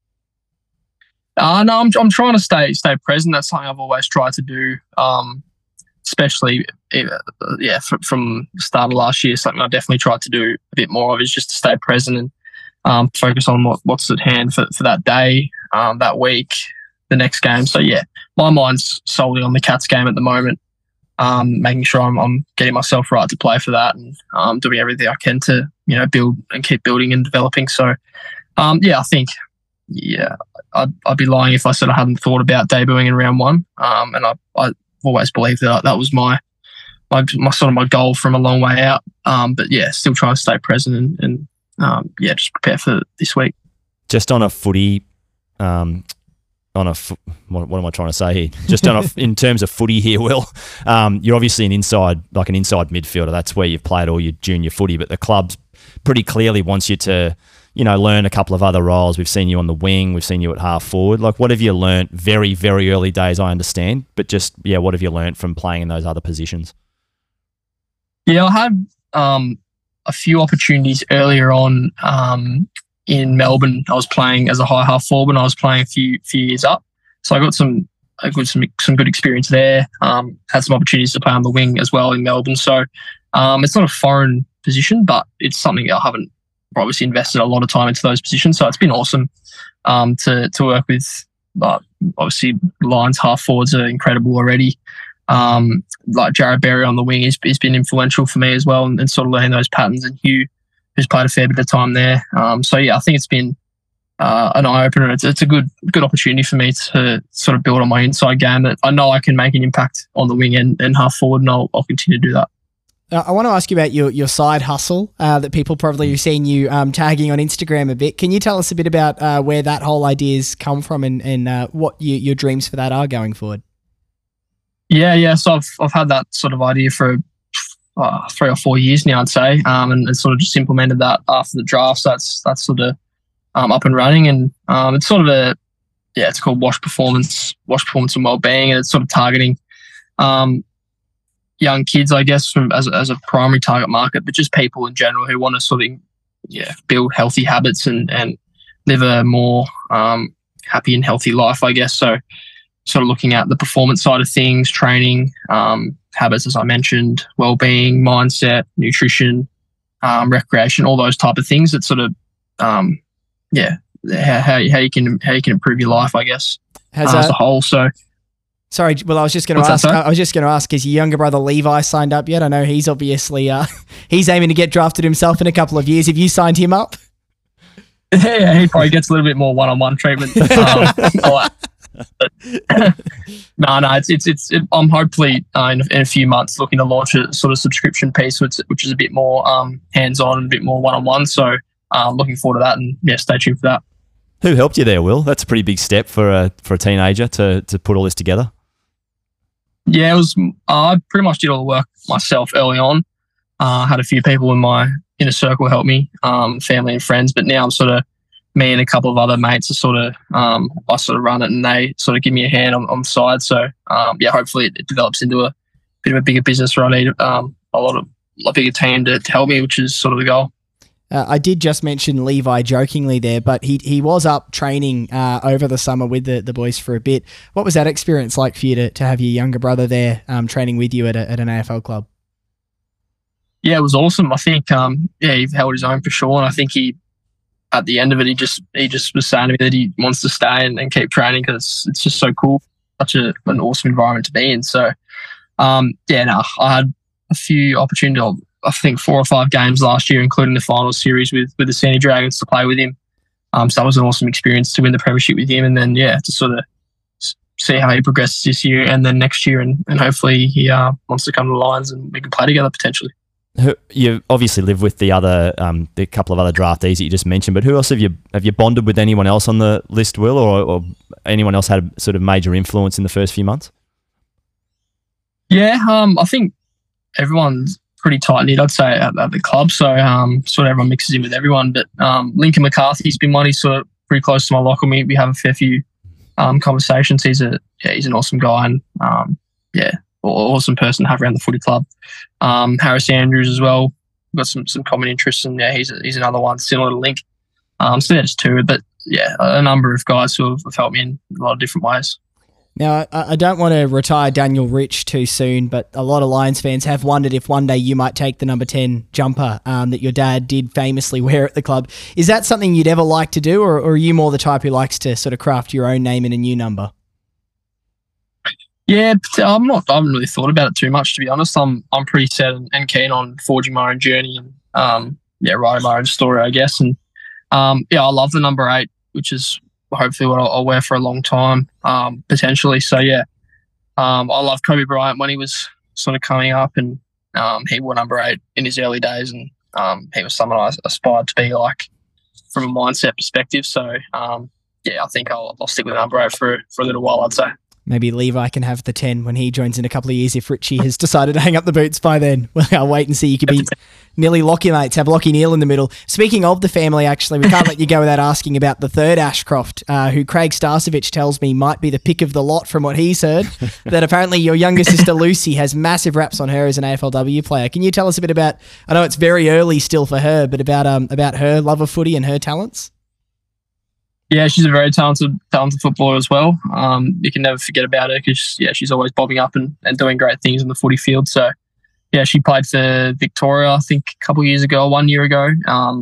Uh, no, I'm I'm trying to stay stay present. That's something I've always tried to do. Um, especially, yeah, from, from the start of last year, something I definitely tried to do a bit more of is just to stay present and um, focus on what, what's at hand for, for that day, um, that week, the next game. So, yeah, my mind's solely on the Cats game at the moment, um, making sure I'm, I'm getting myself right to play for that and um, doing everything I can to, you know, build and keep building and developing. So, um, yeah, I think, yeah, I'd, I'd be lying if I said I hadn't thought about debuting in round one. Um, and I, I always believed that that was my, my my sort of my goal from a long way out. Um, but yeah, still trying to stay present and, and um, yeah, just prepare for this week. Just on a footy, um, on a fo- what, what am I trying to say here? Just on a, in terms of footy here, Will, um, you're obviously an inside, like an inside midfielder. That's where you've played all your junior footy, but the club's pretty clearly wants you to, you know, learn a couple of other roles. We've seen you on the wing. We've seen you at half forward. Like, what have you learnt? Very, very early days, I understand. But just, yeah, what have you learnt from playing in those other positions? Yeah, I had um, a few opportunities earlier on um, in Melbourne. I was playing as a high half forward, and I was playing a few few years up. So I got some a good some some good experience there. Um, had some opportunities to play on the wing as well in Melbourne. So um, it's not a foreign position, but it's something I haven't obviously invested a lot of time into those positions. So it's been awesome um, to to work with. Uh, obviously, Lions half forwards are incredible already. Um, like Jared Berry on the wing, he's, he's been influential for me as well, and, and sort of learning those patterns. And Hugh, who's played a fair bit of time there. Um, so yeah, I think it's been uh, an eye opener. It's, it's a good good opportunity for me to sort of build on my inside game. That I know I can make an impact on the wing and, and half forward, and I'll, I'll continue to do that. Uh, I want to ask you about your, your side hustle uh, that people probably have seen you um, tagging on Instagram a bit. Can you tell us a bit about uh, where that whole idea's come from and, and uh, what you, your dreams for that are going forward? Yeah, yeah. So I've I've had that sort of idea for uh, three or four years now, I'd say, um, and, and sort of just implemented that after the draft. So that's that's sort of um, up and running, and um, it's sort of a yeah, it's called Wash Performance, Wash Performance and Wellbeing, and it's sort of targeting um, young kids, I guess, from as as a primary target market, but just people in general who want to sort of yeah build healthy habits and and live a more um, happy and healthy life, I guess. So. Sort of looking at the performance side of things, training, um, habits, as I mentioned, well-being, mindset, nutrition, um, recreation, all those type of things. That sort of, um, yeah, how, how how you can how you can improve your life, I guess, Has uh, as a whole. So, sorry, well, I was just going to ask. That, I was just going to ask, is your younger brother Levi signed up yet? I know he's obviously uh, he's aiming to get drafted himself in a couple of years. Have you signed him up? Yeah, he probably gets a little bit more one-on-one treatment. Um, no, no, it's it's it's. It, I'm hopefully uh, in, in a few months looking to launch a sort of subscription piece, which, which is a bit more um, hands-on and a bit more one-on-one. So I'm um, looking forward to that, and yeah, stay tuned for that. Who helped you there, Will? That's a pretty big step for a for a teenager to to put all this together. Yeah, it was. Uh, I pretty much did all the work myself early on. I uh, had a few people in my inner circle help me, um, family and friends, but now I'm sort of me and a couple of other mates are sort of, um, I sort of run it and they sort of give me a hand on, on the side. So, um, yeah, hopefully it, it develops into a bit of a bigger business where I need um, a lot of a bigger team to, to help me, which is sort of the goal. Uh, I did just mention Levi jokingly there, but he he was up training uh, over the summer with the, the boys for a bit. What was that experience like for you to, to have your younger brother there um, training with you at, a, at an A F L club? Yeah, it was awesome. I think, um, yeah, he held his own for sure. And I think he, at the end of it, he just he just was saying to me that he wants to stay and, and keep training because it's, it's just so cool, such a, an awesome environment to be in. So, um, yeah, no, I had a few opportunities, I think four or five games last year, including the final series with with the Sandy Dragons to play with him. Um, so that was an awesome experience to win the premiership with him, and then yeah, to sort of see how he progresses this year and then next year, and, and hopefully he uh, wants to come to the Lions and we can play together potentially. You obviously live with the other, um, the couple of other draftees that you just mentioned, but who else have you have you bonded with? Anyone else on the list, Will, or, or anyone else had a sort of major influence in the first few months? Yeah, um, I think everyone's pretty tight knit, I'd say, at, at the club. So um, sort of everyone mixes in with everyone. But um, Lincoln McCarthy's been one. He's sort of pretty close to my locker. We we have a fair few um, conversations. He's a yeah, he's an awesome guy, and um, yeah. awesome person to have around the footy club. Um, Harris Andrews as well. We've got some some common interests, and yeah, he's a, he's another one similar to Link. Um, so there's two, but yeah, a number of guys who have helped me in a lot of different ways. Now, I, I don't want to retire Daniel Rich too soon, but a lot of Lions fans have wondered if one day you might take the number ten jumper um, that your dad did famously wear at the club. Is that something you'd ever like to do, or, or are you more the type who likes to sort of craft your own name in a new number? Yeah, I'm not. I haven't really thought about it too much, to be honest. I'm I'm pretty set and, and keen on forging my own journey and um, yeah, writing my own story, I guess. And um, yeah, I love the number eight, which is hopefully what I'll, I'll wear for a long time, um, potentially. So yeah, um, I love Kobe Bryant when he was sort of coming up, and um, he wore number eight in his early days, and um, he was someone I aspired to be like from a mindset perspective. So um, yeah, I think I'll, I'll stick with number eight for for a little while, I'd say. Maybe Levi can have the ten when he joins in a couple of years if Richie has decided to hang up the boots by then. Well, I'll wait and see. You could be nearly Lockie mates, have Lockie Neal in the middle. Speaking of the family, actually, we can't let you go without asking about the third Ashcroft, uh, who Craig Starcevich tells me might be the pick of the lot from what he's heard, that apparently your younger sister Lucy has massive raps on her as an A F L W player. Can you tell us a bit about, I know it's very early still for her, but about um about her love of footy and her talents? Yeah, she's a very talented, talented footballer as well. Um, you can never forget about her because yeah, she's always bobbing up and, and doing great things in the footy field. So yeah, she played for Victoria, I think, a couple of years ago, one year ago, um,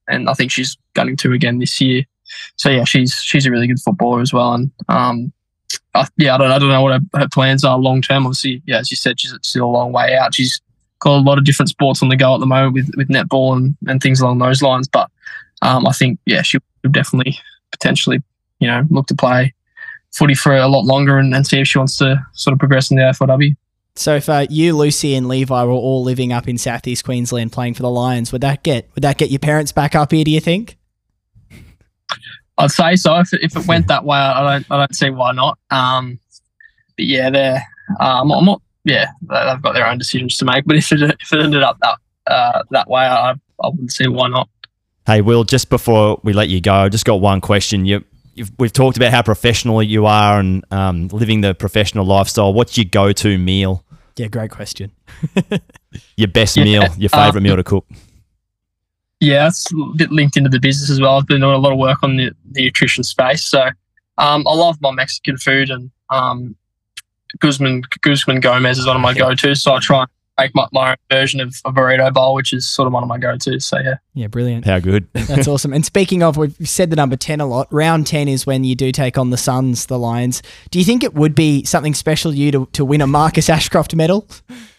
and I think she's going to again this year. So yeah, she's she's a really good footballer as well. And um, I, yeah, I don't I don't know what her, her plans are long term. Obviously, yeah, as you said, she's still a long way out. She's got a lot of different sports on the go at the moment with, with netball and, and things along those lines. But um, I think yeah, she would definitely potentially you know look to play footy for a lot longer and, and see if she wants to sort of progress in the A F L W. So if uh, you, Lucy, and Levi were all living up in southeast Queensland playing for the Lions, would that get would that get your parents back up here? Do you think? I'd say so. If it, if it went that way, I don't I don't see why not. Um, but yeah, they're um, I'm not. Yeah, they've got their own decisions to make. But if it if it ended up that uh, that way, I I wouldn't see why not. Hey, Will, just before we let you go, I just got one question. You. You've, we've talked about how professional you are and um, living the professional lifestyle. What's your go-to meal? Yeah, great question. Your best yeah, meal, your favourite um, meal to cook? Yeah, it's a bit linked into the business as well. I've been doing a lot of work on the, the nutrition space. So um, I love my Mexican food, and um, Guzman, Guzman Gomez is one of my go-tos. So I try and make my, my own version of a burrito bowl, which is sort of one of my go-tos. So yeah. Yeah, brilliant. How good. That's awesome. And speaking of, we've said the number ten a lot. Round ten is when you do take on the Suns, the Lions. Do you think it would be something special to you to, to win a Marcus Ashcroft medal?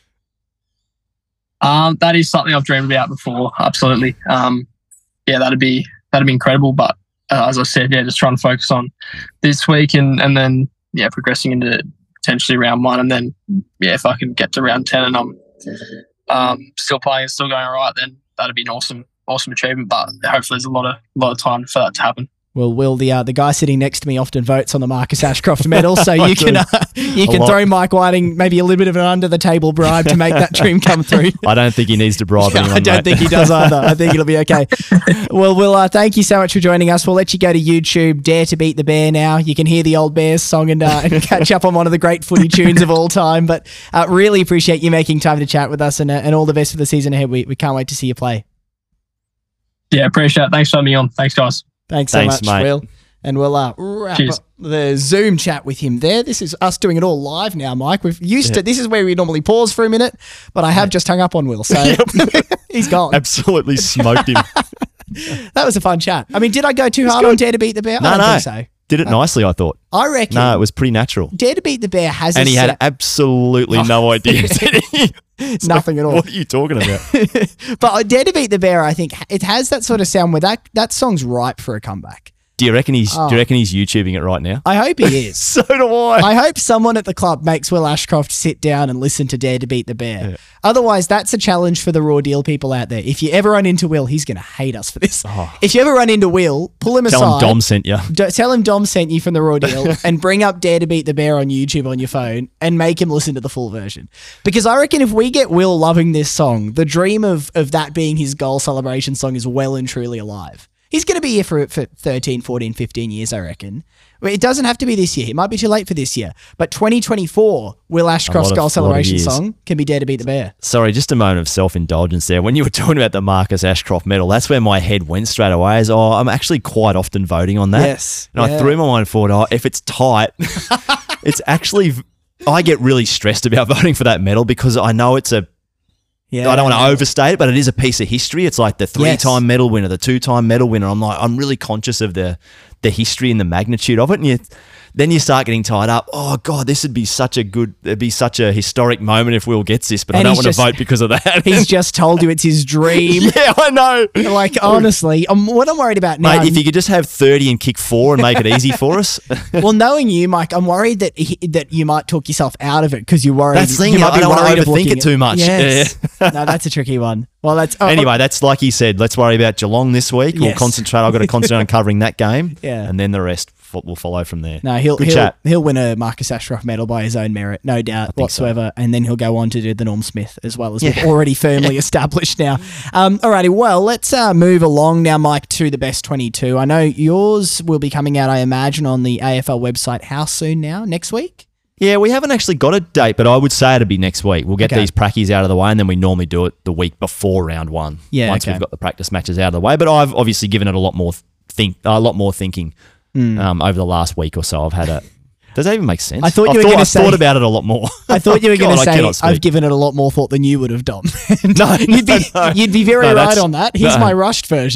Um, that is something I've dreamed about before. Absolutely. Um, yeah, that'd be that'd be incredible. But uh, as I said, yeah, just trying to focus on this week and and then yeah, progressing into potentially round one, and then yeah, if I can get to round ten and I'm um, still playing and still going all right, then that'd be an awesome awesome achievement. But hopefully, there's a lot of a lot of time for that to happen. Well, Will, the uh, the guy sitting next to me often votes on the Marcus Ashcroft medal, so you can uh, you can throw Mike Whiting maybe a little bit of an under the table bribe to make that dream come through. I don't think he needs to bribe anyone. I don't mate. think he does either. I think it'll be okay. Well, Will, uh, thank you so much for joining us. We'll let you go to YouTube, Dare to Beat the Bear now. You can hear the old Bears song and, uh, and catch up on one of the great footy tunes of all time. But uh, really appreciate you making time to chat with us, and uh, and all the best for the season ahead. We we can't wait to see you play. Yeah, appreciate it. Thanks for having me on. Thanks, guys. Thanks so Thanks, much, mate. Will. And we'll uh, wrap Cheers. up the Zoom chat with him there. This is us doing it all live now, Mike. We've used Yeah. to, this is where we normally pause for a minute, but I have just hung up on Will, so he's gone. Absolutely smoked him. That was a fun chat. I mean, did I go too hard on Dare to Beat the Bear? No, I don't no. think so. Did it nicely, I thought. I reckon No, it was pretty natural. Dare to Beat the Bear has And a he had sa- absolutely no idea. did he? It's Nothing at all. What are you talking about? But Dare to Beat the Bear, I think it has that sort of sound where that, that song's ripe for a comeback. Do you reckon he's? Oh. Do you reckon he's YouTubing it right now? I hope he is. So do I. I hope someone at the club makes Will Ashcroft sit down and listen to Dare to Beat the Bear. Yeah. Otherwise, that's a challenge for the Raw Deal people out there. If you ever run into Will, he's going to hate us for this. Oh. If you ever run into Will, pull him Tell aside. him Dom sent you. Do- tell him Dom sent you from the Raw Deal and bring up Dare to Beat the Bear on YouTube on your phone and make him listen to the full version. Because I reckon if we get Will loving this song, the dream of, of that being his goal celebration song is well and truly alive. He's going to be here for, for thirteen, fourteen, fifteen years, I reckon. Well, it doesn't have to be this year. It might be too late for this year. But twenty twenty-four, Will Ashcroft's of- goal lot of celebration years. song can be Dare to Beat the Bear. Sorry, just a moment of self-indulgence there. When you were talking about the Marcus Ashcroft medal, that's where my head went straight away. Is oh, I'm actually quite often voting on that. Yes, And yeah. I threw my mind forward. Oh, if it's tight, it's actually. I get really stressed about voting for that medal because I know it's a. Yeah. I don't want to overstate it, but it is a piece of history. It's like the three-time Yes. medal winner, the two-time medal winner. I'm like, I'm really conscious of the the history and the magnitude of it. And you, then you start getting tied up. Oh God, this would be such a good, it'd be such a historic moment if Will gets this, but And I don't he's want just- to vote because of that. He's just told you it's his dream. yeah, I know. Like, honestly, um, what I'm worried about now... Mate, if you could just have thirty and kick four and make it easy for us. well, knowing you, Mike, I'm worried that he, that you might talk yourself out of it because you're worried. That's the thing, you might I be don't wanna worried of overthink looking it too much. Yes. No, that's a tricky one. Well, that's... Oh, Anyway, that's like he said, let's worry about Geelong this week. We'll Yes. concentrate. I've got to concentrate on covering that game. Yeah. And then the rest fo- will follow from there. No, he'll Good he'll, chat. he'll win a Marcus Ashcroft medal by his own merit, no doubt so. whatsoever. And then he'll go on to do the Norm Smith as well, as we've already firmly established now. Um, alrighty, well, let's uh, move along now, Mike, to the best twenty-two. I know yours will be coming out, I imagine, on the A F L website. How soon now? Next week? Yeah, we haven't actually got a date, but I would say it'll be next week. We'll get Okay. these prackies out of the way, and then we normally do it the week before round one. Yeah, once okay. we've got the practice matches out of the way. But I've obviously given it a lot more think, a lot more thinking Hmm. um, over the last week or so. I've had a. Does that even make sense? I thought you I've were thought, gonna I've say- thought about it a lot more. I thought you were going God, to I cannot say, I've speak. given it a lot more thought than you would have, Dom. No, you'd be, no, no. you'd be very No, right that's- on that. Here's no. my rushed version.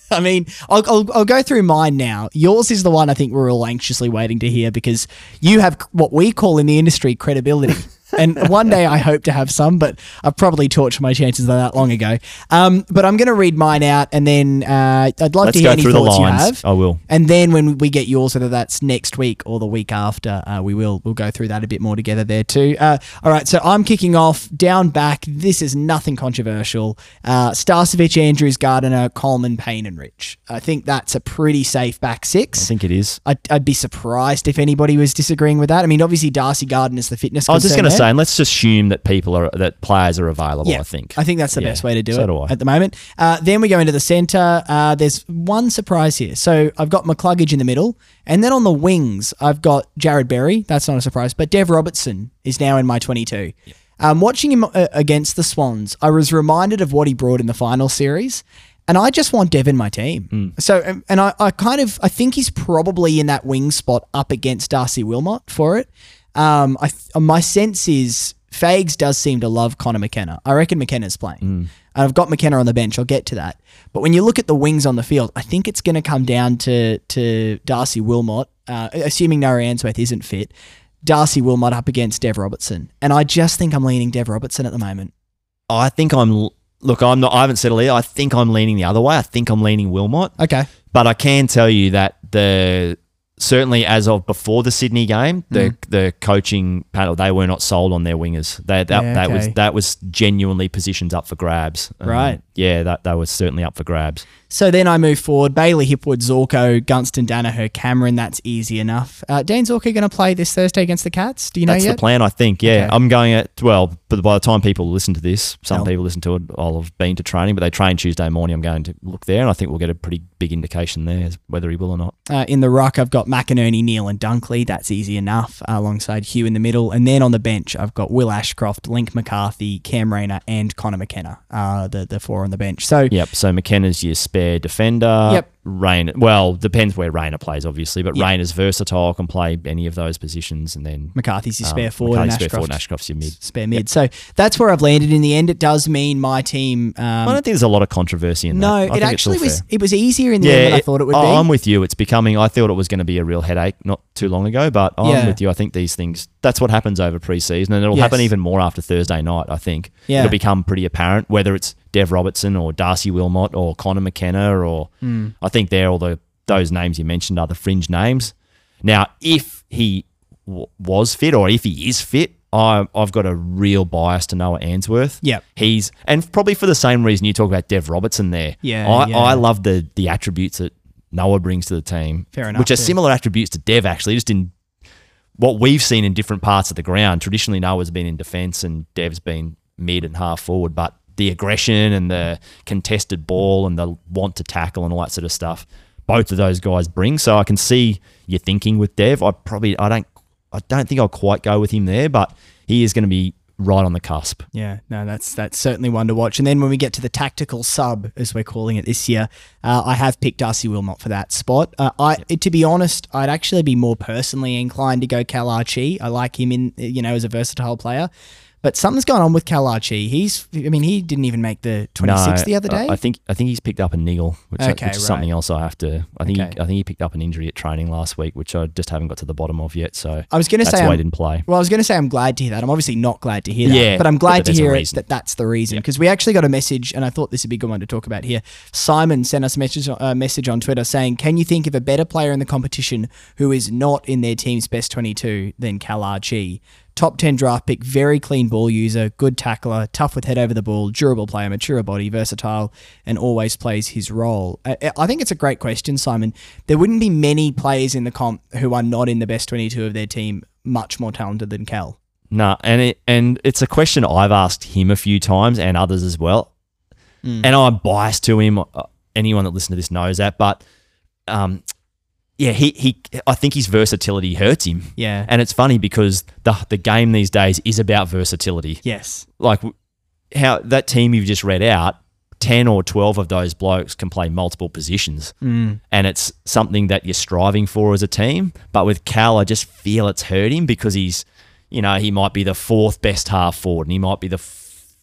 I mean, I'll, I'll, I'll go through mine now. Yours is the one I think we're all anxiously waiting to hear because you have what we call in the industry credibility. And one day I hope to have some, but I've probably torched my chances of that long ago. Um, but I'm going to read mine out, and then uh, I'd love Let's to hear go any through the thoughts you lines. have. I will. And then when we get yours, whether that's next week or the week after, uh, we will we'll go through that a bit more together there too. Uh, all right, so I'm kicking off down back. This is nothing controversial. Uh, Starcevic, Andrews, Gardiner, Coleman, Payne, and Rich. I think that's a pretty safe back six. I think it is. I'd, I'd be surprised if anybody was disagreeing with that. I mean, obviously Darcy Gardiner's the fitness. I was just going to there. say, and let's just assume that people are that players are available. Yeah, I think. I think that's the Yeah, best way to do so it do I. at the moment. Uh, then we go into the centre. Uh, there's one surprise here. So I've got McCluggage in the middle, and then on the wings I've got Jared Berry. That's not a surprise, but Dev Robertson is now in my twenty-two. Yeah. Um, watching him uh, against the Swans, I was reminded of what he brought in the final series. And I just want Dev in my team. Mm. So, um, and I, I kind of, I think he's probably in that wing spot up against Darcy Wilmot for it. Um, I, my sense is Fags does seem to love Connor McKenna. I reckon McKenna's playing. Mm. And I've got McKenna on the bench. I'll get to that. But when you look at the wings on the field, I think it's going to come down to to Darcy Wilmot, uh, assuming Noah Answorth isn't fit. Darcy Wilmot up against Dev Robertson. And I just think I'm leaning Dev Robertson at the moment. I think I'm... Look, I'm not. I haven't said it yet. I think I'm leaning the other way. I think I'm leaning Wilmot. Okay. But I can tell you that the... Certainly, as of before the Sydney game, the Mm. the coaching panel, they were not sold on their wingers. They, that Yeah, that was okay. that was genuinely positions up for grabs. Um, Right. Yeah, that that was certainly up for grabs. So then I move forward. Bailey, Hipwood, Zorko, Gunston, Danaher, Cameron. That's easy enough. Uh, Dane Zorko going to play this Thursday against the Cats? Do you know That's yet? the plan, I think. Yeah, Okay. I'm going at well. But by the time people listen to this, some Hell. people listen to it. I'll have been to training, but they train Tuesday morning. I'm going to look there, and I think we'll get a pretty big indication there as whether he will or not. Uh, in the ruck, I've got McInerney, Neal, and Dunkley. That's easy enough, uh, alongside Hugh in the middle. And then on the bench, I've got Will Ashcroft, Link McCarthy, Cam Rayner, and Connor McKenna. Uh, the the four on the bench. So Yep. So McKenna's your spare defender. Yep. Rayner. Well, depends where Rayner plays, obviously, but Yep. Rayner's versatile, can play any of those positions, and then McCarthy's your um, spare forward, and McCarthy's spare Ashcroft, forward and Ashcroft's your mid. spare mid. So that's where I've landed. In the end, it does mean my team. Um, I don't think there's a lot of controversy in no, that. I it think it's actually all was. fair. It was easier in the end than I thought it would I- be. I'm with you. It's becoming. I thought it was going to be a real headache not too long ago, but I'm Yeah. with you. I think these things. That's what happens over pre-season, and it'll Yes. happen even more after Thursday night. I think Yeah. it'll become pretty apparent whether it's Dev Robertson or Darcy Wilmot or Connor McKenna or Mm. I think they're all the those names you mentioned are the fringe names. Now, if he w- was fit or if he is fit, I, I've got a real bias to Noah Answorth. Yep. He's and probably for the same reason you talk about Dev Robertson there. Yeah, I, yeah. I love the the attributes that Noah brings to the team. Fair enough, Which are yeah. similar attributes to Dev actually, just in what we've seen in different parts of the ground. Traditionally, Noah's been in defence and Dev's been mid and half forward, but the aggression and the contested ball and the want to tackle and all that sort of stuff, both of those guys bring. So I can see your thinking with Dev. I probably I don't I don't think I'll quite go with him there, but he is going to be right on the cusp. Yeah, no, that's that's certainly one to watch. And then when we get to the tactical sub, as we're calling it this year, uh, I have picked Darcy Wilmot for that spot. Uh, I, to be honest, I'd actually be more personally inclined to go Cal Archie. I like him in, you know, as a versatile player. But something's going on with Cal Archie. He's, I mean, he didn't even make the twenty-six No, the other day. I think I think he's picked up a niggle, which, Okay, which is right. something else I have to. I think Okay. he, I think he picked up an injury at training last week, which I just haven't got to the bottom of yet. So I was going to that's say, why I'm- he didn't play. Well, I was going to say I'm glad to hear that. I'm obviously not glad to hear that, Yeah, but I'm glad but to there's a hear it reason. that that's the reason. Yep. Because we actually got a message, and I thought this would be a good one to talk about here. Simon sent us a message, a message on Twitter saying, "Can you think of a better player in the competition who is not in their team's best twenty-two than Cal Archie? Top ten draft pick, very clean ball user, good tackler, tough with head over the ball, durable player, mature body, versatile, and always plays his role." I, I think it's a great question, Simon. There wouldn't be many players in the comp who are not in the best twenty-two of their team much more talented than Cal. No, and it, and it's a question I've asked him a few times and others as well. Mm. And I'm biased to him. Uh, Anyone that listens to this knows that, but um, yeah, he he. I think his versatility hurts him. Yeah. And it's funny because the the game these days is about versatility. Yes. Like w- how that team you've just read out, ten or twelve of those blokes can play multiple positions. Mm. And it's something that you're striving for as a team. But with Cal, I just feel it's hurt him because he's, you know, he might be the fourth best half forward and he might be the f-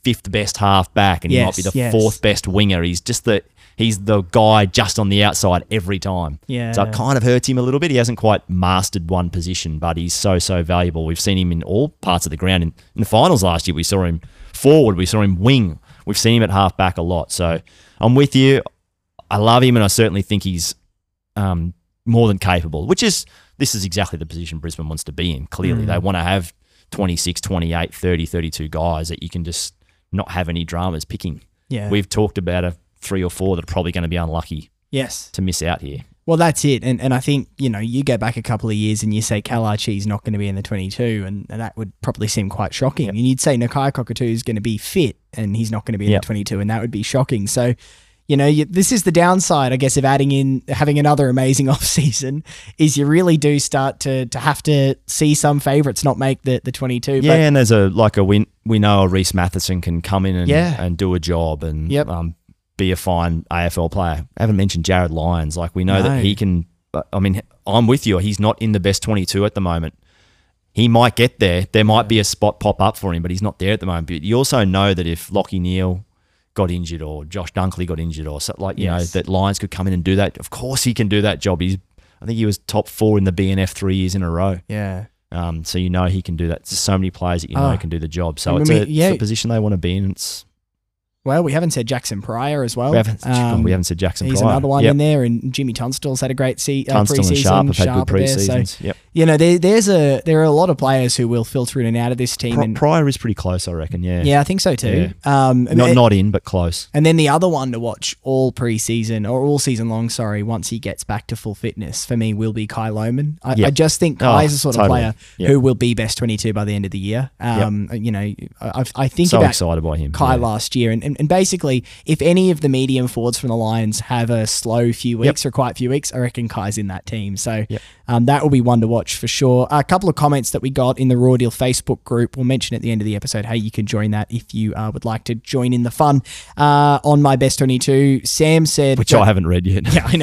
fifth best half back and he Yes, might be the yes. fourth best winger. He's just the he's the guy just on the outside every time. Yeah. So it kind of hurts him a little bit. He hasn't quite mastered one position, but he's so, so valuable. We've seen him in all parts of the ground. In, in the finals last year, we saw him forward. We saw him wing. We've seen him at half back a lot. So I'm with you. I love him, and I certainly think he's um, more than capable, which is, this is exactly the position Brisbane wants to be in. Clearly, Mm. they want to have twenty-six, twenty-eight, thirty, thirty-two guys that you can just not have any dramas picking. Yeah. We've talked about a three or four that are probably going to be unlucky Yes. to miss out here. Well, that's it. And and I think, you know, you go back a couple of years and you say Kalachi's not going to be in the twenty-two, and, and that would probably seem quite shocking. Yep. And you'd say Nakai Cockatoo is going to be fit and he's not going to be in Yep. the twenty-two, and that would be shocking. So, you know, you, this is the downside, I guess, of adding in, having another amazing off-season, is you really do start to to have to see some favourites not make the, the twenty-two. Yeah, But and there's a like a we we know a Reece Matheson can come in and Yeah. and do a job and Yep. um, be a fine A F L player. I haven't mentioned Jared Lyons. Like we know No. that he can. but, I mean, I'm with you. He's not in the best twenty-two at the moment. He might get there. There might be a spot pop up for him, but he's not there at the moment. But you also know that if Lachie Neale got injured or Josh Dunkley got injured or so, like you Yes. know that Lyons could come in and do that. Of course, he can do that job. He's I think he was top four in the B N F three years in a row. yeah. Um, so you know he can do that. There's so many players that you know Oh. can do the job. So And it's, when a, we- yeah. it's a position they want to be in. It's Well, we haven't said Jackson Pryor as well. we haven't Um, we haven't said Jackson He's Pryor. another one Yep. in there, and Jimmy Tunstall's had a great se- uh, Tunstall preseason. and Sharp have had Sharp good there, so, pre-seasons. Yep. you know, there, there's a there are a lot of players who will filter in and out of this team. Pri- and Pryor is pretty close, I reckon. Yeah. yeah, I think so too. Um, Not and, not in, but close. and then the other one to watch all preseason or all season long, sorry, once he gets back to full fitness, for me will be Kai Lohman. I, Yep. I just think Oh, Kai is the sort totally. of player Yep. who will be best twenty-two by the end of the year. Um, You know, I, I think So about excited by him. Kai yeah. last year. And, and, and basically, if any of the medium forwards from the Lions have a slow few weeks or quite few weeks, I reckon Kai's in that team. So Yep. um, that will be one to watch for sure. A couple of comments that we got in the Raw Deal Facebook group. We'll mention at the end of the episode how you can join that if you uh, would like to join in the fun. Uh, on my best twenty-two, Sam said... Which I haven't read yet. Yeah, I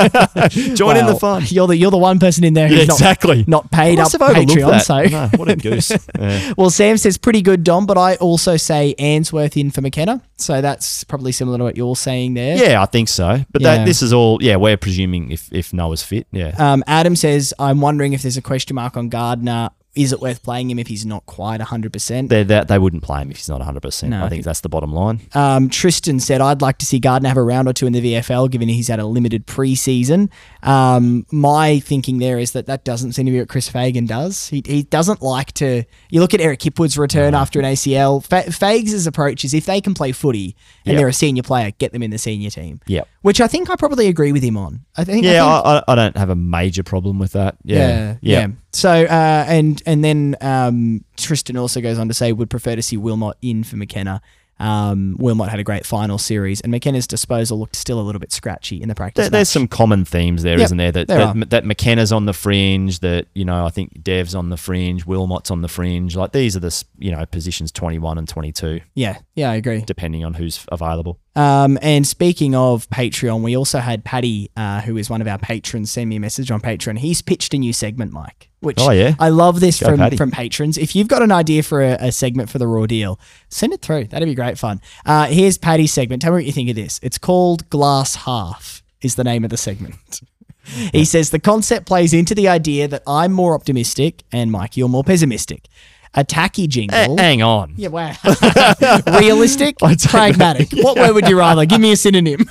know. Join in the Well, fun. You're the, you're the one person in there who's Yeah, not, exactly. not paid I up must have overlooked Patreon. that. So. No, what a goose. Yeah. Well, Sam says pretty good, Dom, but I also say Answorth in for McKenna. So that's probably similar to what you're saying there. Yeah, I think so. But Yeah. that, this is all, yeah, we're presuming if, if Noah's fit. Yeah. Um, Adam says, I'm wondering if there's a question mark on Gardner. Is it worth playing him if he's not quite one hundred percent? They they they wouldn't play him if he's not one hundred percent. No, I I think think- that's the bottom line. Um, Tristan said, I'd like to see Gardner have a round or two in the V F L, given he's had a limited preseason. Um, my thinking there is that that doesn't seem to be what Chris Fagan does. He, he doesn't like to... You look at Eric Kipwood's return after an A C L. Fa- Fags' approach is if they can play footy and Yep. they're a senior player, get them in the senior team. Yep. Which I think I probably agree with him on. I think. Yeah, I think, I, I, I don't have a major problem with that. Yeah. Yeah, yeah. So, uh, and and then um, Tristan also goes on to say would prefer to see Wilmot in for McKenna. Um, Wilmot had a great final series, and McKenna's disposal looked still a little bit scratchy in the practice. There, there's match. some common themes there, Yep, not there? That there are. that, that McKenna's on the fringe. That you know, I think Dev's on the fringe. Wilmot's on the fringe. Like these are the s- you know positions twenty-one and twenty-two, Yeah, yeah, I agree. depending on who's available. Um, and speaking of Patreon, we also had Paddy, uh, who is one of our patrons, send me a message on Patreon. He's pitched a new segment, Mike, which Oh, yeah? I love this Go from, Paddy. from patrons. If you've got an idea for a, a segment for the Raw Deal, send it through. That'd be great fun. Uh, here's Paddy's segment. Tell me what you think of this. It's called Glass Half is the name of the segment. He says the concept plays into the idea that I'm more optimistic and Mike, you're more pessimistic. A tacky jingle. Eh, hang on. Yeah, wow. Realistic, I don't pragmatic. What word would you rather? Give me a synonym.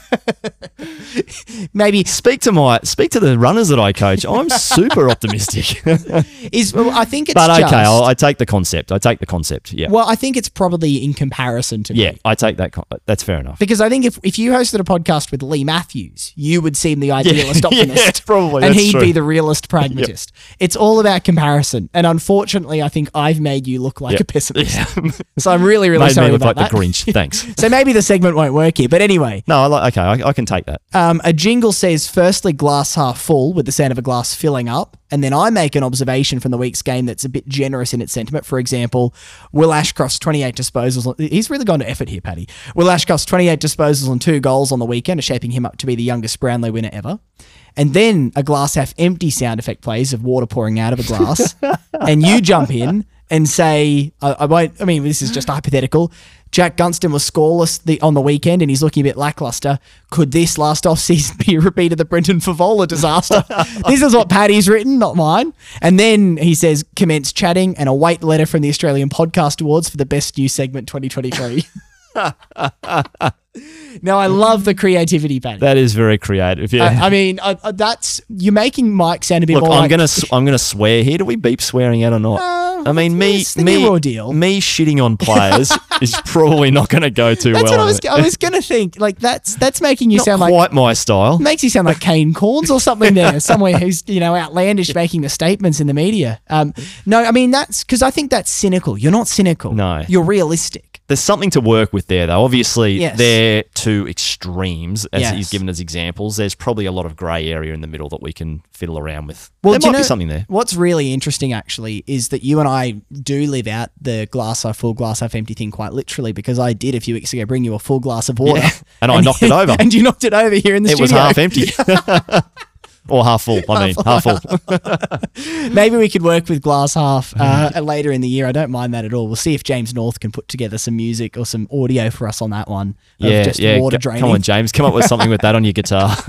Maybe Speak to my speak to the runners that I coach. I'm super optimistic. is. Well, I think it's but okay, just. I'll, I take the concept. I take the concept. Yeah. well, I think it's probably in comparison to yeah, me. I take that. Con- that's fair enough. Because I think if, if you hosted a podcast with Lee Matthews, you would seem the idealist yeah, optimist. probably, And that's he'd true. be the realist pragmatist. It's all about comparison. And unfortunately, I think I've made you look like Yep. a pessimist. Yeah. So I'm really, really Made sorry me look about like that. the Grinch. Thanks. So maybe the segment won't work here. But anyway, No, I like. Okay, I, I can take that. Um, a jingle says, firstly, glass half full with the sound of a glass filling up. And then I make an observation from the week's game that's a bit generous in its sentiment. For example, Will Ashcroft's twenty-eight disposals. He's really gone to effort here, Paddy. Will Ashcroft's twenty-eight disposals and two goals on the weekend are shaping him up to be the youngest Brownlow winner ever. And then a glass half empty sound effect plays of water pouring out of a glass. And you jump in and say, I, I won't, I mean, this is just hypothetical. Jack Gunston was scoreless the, on the weekend and he's looking a bit lackluster. Could this last off-season be a repeat of the Brendan Favola disaster? This is what Paddy's written, not mine. And then he says, commence chatting and await letter from the Australian Podcast Awards for the best new segment twenty twenty-three. Now, I love the creativity, Paddy. That is very creative. Yeah. I, I mean, uh, uh, that's you're making Mike sound a bit Look, more I'm like... gonna s- I'm gonna swear here. Do we beep swearing out or not? Uh, I mean, me it's the me new ordeal. me shitting on players is probably not going to go too That's well. what I was. I was gonna think. Like that's that's making you not sound like quite my style. makes you sound like Kane Corns or something there, somewhere who's, you know, outlandish making the statements in the media. Um, no, I mean, that's because I think that's cynical. You're not cynical. No. You're realistic. There's something to work with there, though. Obviously, Yes. they're two extremes, as Yes. he's given as examples. There's probably a lot of grey area in the middle that we can fiddle around with. Well, there do you might know, be something there. What's really interesting, actually, is that you and I do live out the glass half full, glass half empty thing quite literally, because I did a few weeks ago bring you a full glass of water. Yeah, and I knocked it over. And you knocked it over here in the It studio. was half empty. Or half full, I mean, half full. Maybe we could work with glass half uh, later in the year. I don't mind that at all. We'll see if James North can put together some music or some audio for us on that one. Of Yeah, just yeah. water c- draining. Come on, James. Come up with something with that on your guitar.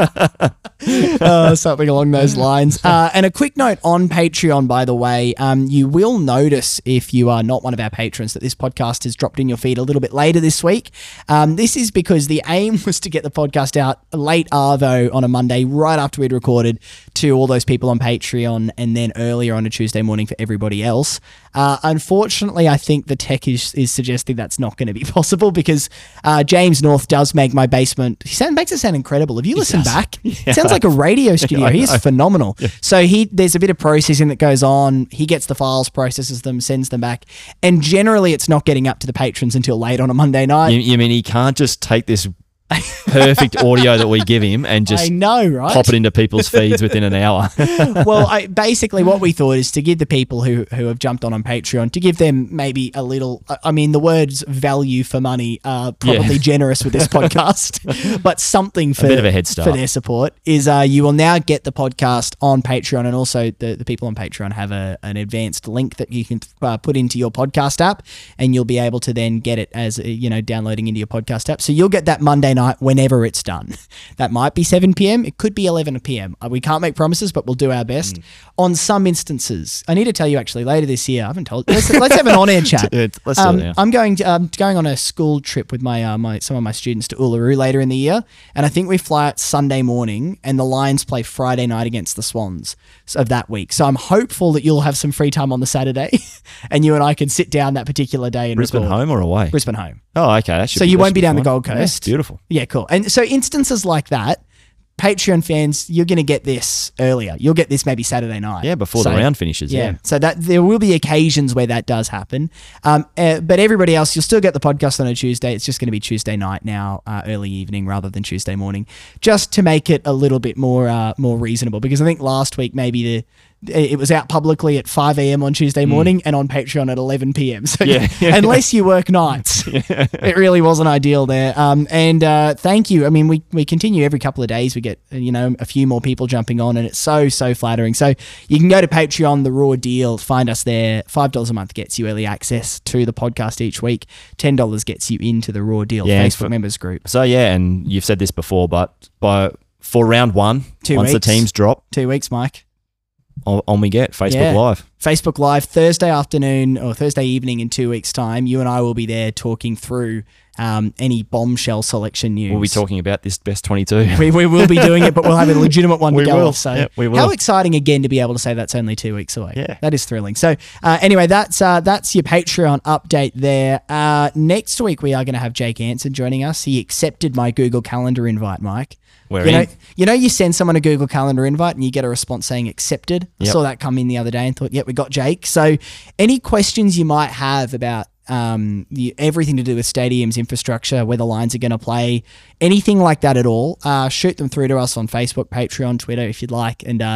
uh, something along those lines. Uh, and a quick note on Patreon, by the way, um, you will notice if you are not one of our patrons that this podcast has dropped in your feed a little bit later this week. Um, this is because the aim was to get the podcast out late Arvo on a Monday, right after we'd recorded, to all those people on Patreon, and then earlier on a Tuesday morning for everybody else. Uh, unfortunately, I think the tech is, is suggesting that's not going to be possible because uh, James North does make my basement, he sound, makes it sound incredible. If you listen does. back, Yeah. it sounds like a radio studio. I He is know. phenomenal. So he there's a bit of processing that goes on. He gets the files, processes them, sends them back. And generally, it's not getting up to the patrons until late on a Monday night. you, you mean he can't just take this perfect audio that we give him and I just know, right? pop it into people's feeds within an hour? Well, I, basically what we thought is to give the people who, who have jumped on on Patreon, to give them maybe a little, I- I mean, the words value for money are probably Yeah. generous with this podcast, but something for, bit of a head start. for their support is uh, you will now get the podcast on Patreon, and also the, the people on Patreon have a, an advanced link that you can uh, put into your podcast app, and you'll be able to then get it as, uh, you know, downloading into your podcast app. So you'll get that Monday night whenever it's done. That might be seven p.m. It could be eleven p.m. Uh, We can't make promises, but we'll do our best. Mm. On some instances, I need to tell you actually later this year, I haven't told let's, let's have an on-air chat. Yeah, let's do Um, it now. I'm going to, um, going on a school trip with my, uh, my some of my students to Uluru later in the year, and I think we fly out Sunday morning, and the Lions play Friday night against the Swans of that week. So I'm hopeful that you'll have some free time on the Saturday, and you and I can sit down that particular day and Brisbane record. home or away? Brisbane home. Oh, okay. That should So be- you that won't should be down the fine. Gold Yeah, Coast. beautiful. Yeah, cool. And so instances like that, Patreon fans, you're going to get this earlier. You'll get this maybe Saturday night. Yeah, before So- the round finishes. Yeah. Yeah. So that there will be occasions where that does happen. Um, uh, but everybody else, you'll still get the podcast on a Tuesday. It's just going to be Tuesday night now, uh, early evening rather than Tuesday morning, just to make it a little bit more uh, more reasonable. Because I think last week maybe the it was out publicly at five a.m. on Tuesday morning and on Patreon at eleven p.m. So Yeah. unless you work nights, it really wasn't ideal there. Um, and uh, thank you. I mean, we, we continue every couple of days. We get, you know, a few more people jumping on, and it's so, so flattering. So you can go to Patreon, The Raw Deal, find us there. five dollars a month gets you early access to the podcast each week. ten dollars gets you into the Raw Deal Yeah, Facebook for- members group. So yeah, and you've said this before, but by for round one, Two once weeks. the teams drop, Two weeks, Mike. on, on we get Facebook Yeah. Live. Facebook Live Thursday afternoon or Thursday evening in two weeks' time. You and I will be there talking through um, any bombshell selection news. We'll be talking about this best twenty-two. We, we will be doing it, but we'll have a legitimate one We to go will. off. So Yep, we will. how exciting again to be able to say that's only two weeks away. Yeah. That is thrilling. So uh, anyway, that's uh, that's your Patreon update there. Uh, next week we are going to have Jake Anson joining us. He accepted my Google Calendar invite, Mike. We're you know, in. you know, you send someone a Google Calendar invite and you get a response saying accepted. I Yep. saw that come in the other day and thought, yeah, we got Jake. So any questions you might have about um, the, everything to do with stadiums, infrastructure, where the Lions are going to play, anything like that at all, uh, shoot them through to us on Facebook, Patreon, Twitter, if you'd like. And uh,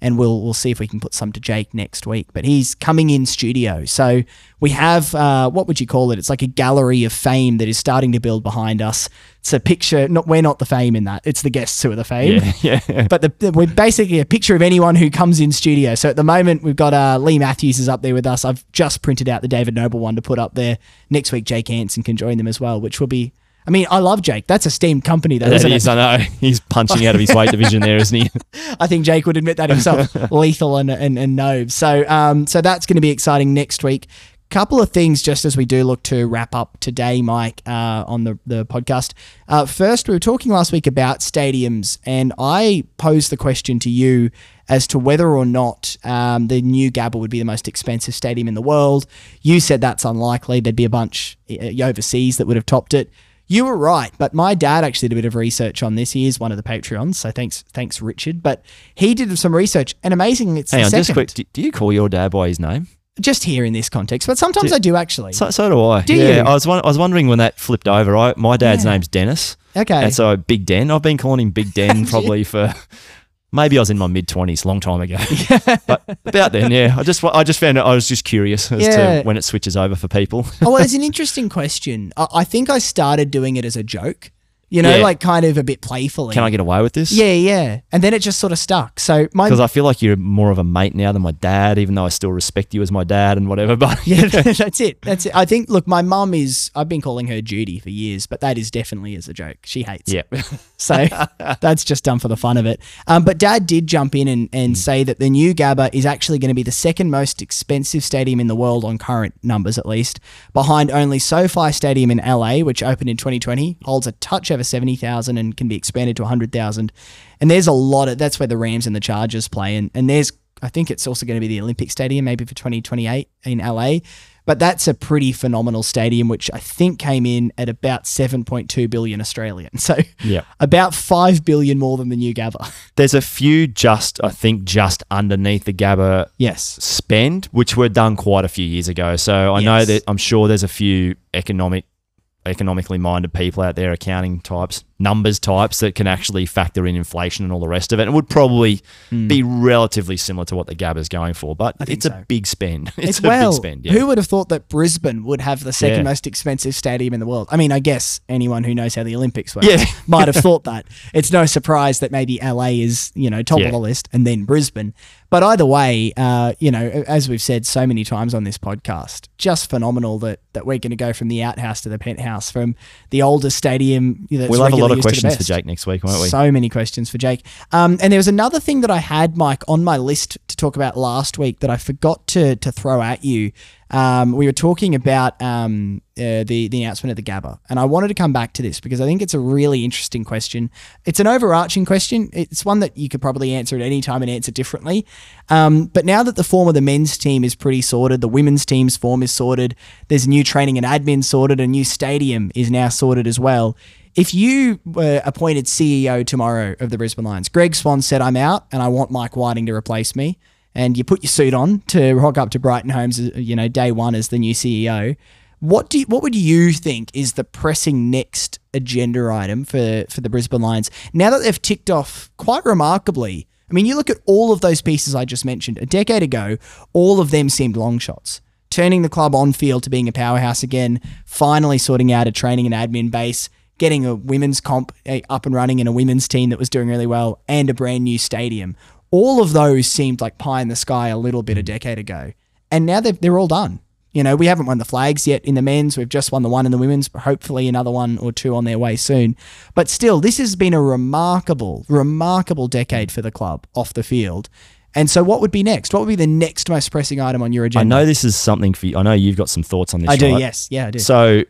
and we'll we'll see if we can put some to Jake next week. But he's coming in studio. So we have, uh, what would you call it? It's like a gallery of fame that is starting to build behind us. It's a picture, not we're not the fame in that. It's the guests who are the fame. Yeah, yeah. But the, the, we're basically a picture of anyone who comes in studio. So at the moment, we've got uh, Lee Matthews is up there with us. I've just printed out the David Noble one to put up there. Next week, Jake Hansen can join them as well, which will be... I mean, I love Jake. That's a steamed company, though, That isn't is, it? I know. He's punching out of his weight division there, isn't he? I think Jake would admit that himself. Lethal and and, and Nove. So um, so that's going to be exciting next week. Couple of things just as we do look to wrap up today, Mike, uh, on the, the podcast. Uh, first, we were talking last week about stadiums, and I posed the question to you as to whether or not um, the new Gabba would be the most expensive stadium in the world. You said that's unlikely. There'd be a bunch uh, overseas that would have topped it. You were right, but my dad actually did a bit of research on this. He is one of the Patreons, so thanks, thanks, Richard. But he did some research, and amazing, it's Hang the on, second. just quick. Do, do you call your dad by his name? Just here in this context, but sometimes Do- I do actually. So, so do I. Do yeah, you? I was won- I was wondering when that flipped over. I, my dad's Yeah. name's Dennis. Okay. And so Big Den. I've been calling him Big Den probably for maybe I was in my mid twenties, long time ago. But about then, yeah. I just I just found it. I was just curious as Yeah. to when it switches over for people. Oh, well, it's an interesting question. I, I think I started doing it as a joke, you know, Yeah. like kind of a bit playfully. Can I get away with this? Yeah, yeah. And then it just sort of stuck. So my Because I feel like you're more of a mate now than my dad, even though I still respect you as my dad and whatever. But yeah, that's it. That's it. I think, look, my mum is, I've been calling her Judy for years, but that is definitely as a joke. She hates it. yeah. So that's just done for the fun of it. Um, but Dad did jump in and, and say that the new Gabba is actually going to be the second most expensive stadium in the world on current numbers, at least, behind only SoFi Stadium in L A, which opened in twenty twenty, holds a touch over seventy thousand and can be expanded to one hundred thousand. And there's a lot of, that's where the Rams and the Chargers play. And, and there's, I think it's also going to be the Olympic Stadium, maybe for twenty twenty-eight in L A. But that's a pretty phenomenal stadium, which I think came in at about seven point two billion Australian. So Yeah. about five billion more than the new Gabba. There's a few just, I think, just underneath the Gabba Yes. spend, which were done quite a few years ago. So I know Yes. that I'm sure there's a few economic, economically minded people out there, accounting types, numbers types that can actually factor in inflation and all the rest of it. It would probably be relatively similar to what the Gabba's going for, but I think it's a so. big spend. It's, It's a well, big spend. Yeah. who would have thought that Brisbane would have the second Yeah. most expensive stadium in the world? I mean, I guess anyone who knows how the Olympics work Yeah. might have thought that. It's no surprise that maybe L A is, you know, top Yeah. of the list and then Brisbane. But either way, uh, you know, as we've said so many times on this podcast, just phenomenal that that we're going to go from the outhouse to the penthouse, from the oldest stadium. That's We'll have a lot regularly of used to the questions for best. Jake next week, won't we? So many questions for Jake. Um, and there was another thing that I had, Mike, on my list to talk about last week that I forgot to to throw at you. Um, we were talking about um, uh, the the announcement of the Gabba, and I wanted to come back to this because I think it's a really interesting question. It's an overarching question. It's one that you could probably answer at any time and answer differently. Um, but now that the form of the men's team is pretty sorted, the women's team's form is sorted, there's new training and admin sorted, a new stadium is now sorted as well. If you were appointed C E O tomorrow of the Brisbane Lions, Greg Swan said, I'm out and I want Mike Whiting to replace me, and you put your suit on to rock up to Brighton Homes, you know, day one as the new C E O, what do you, what would you think is the pressing next agenda item for, for the Brisbane Lions now that they've ticked off quite remarkably? I mean, you look at all of those pieces I just mentioned. A decade ago, all of them seemed long shots. Turning the club on field to being a powerhouse again, finally sorting out a training and admin base, getting a women's comp up and running and a women's team that was doing really well, and a brand new stadium. All of those seemed like pie in the sky a little bit a decade ago. And now they're, they're all done. You know, we haven't won the flags yet in the men's. We've just won the one in the women's, but hopefully another one or two on their way soon. But still, this has been a remarkable, remarkable decade for the club off the field. And so what would be next? What would be the next most pressing item on your I agenda? know this is something for you. I know you've got some thoughts on this. I do, right? yes. Yeah, I do. So,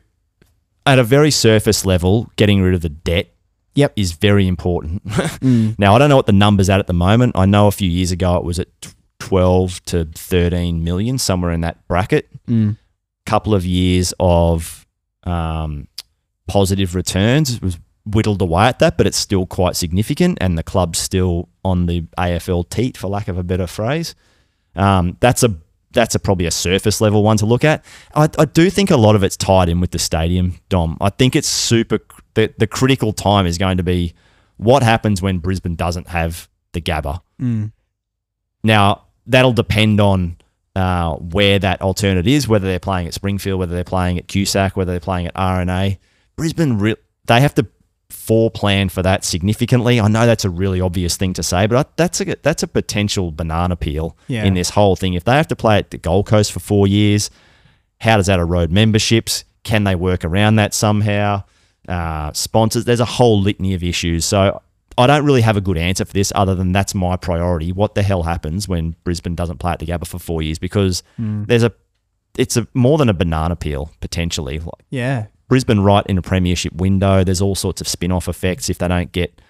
at a very surface level, getting rid of the debt Yep. is very important. Mm. Now, I don't know what the number's at at the moment. I know a few years ago it was at twelve to thirteen million, somewhere in that bracket. Mm. Couple of years of um, positive returns. It was whittled away at that, but it's still quite significant, and the club's still on the A F L teat, for lack of a better phrase. Um, that's a that's a probably a surface level one to look at. I, I do think a lot of it's tied in with the stadium, Dom. I think it's super. The, the critical time is going to be what happens when Brisbane doesn't have the Gabba. Mm. Now, that'll depend on uh, where that alternate is, whether they're playing at Springfield, whether they're playing at Q S A C, whether they're playing at R N A. Brisbane, re- they have to foreplan for that significantly. I know that's a really obvious thing to say, but that's a that's a potential banana peel yeah. in this whole thing. If they have to play at the Gold Coast for four years, how does that erode memberships? Can they work around that somehow? Uh, sponsors, there's a whole litany of issues. So I don't really have a good answer for this other than that's my priority. What the hell happens when Brisbane doesn't play at the Gabba for four years? Because mm. there's a, it's a more than a banana peel potentially. Like, yeah. Brisbane right in a premiership window. There's all sorts of spin-off effects if they don't get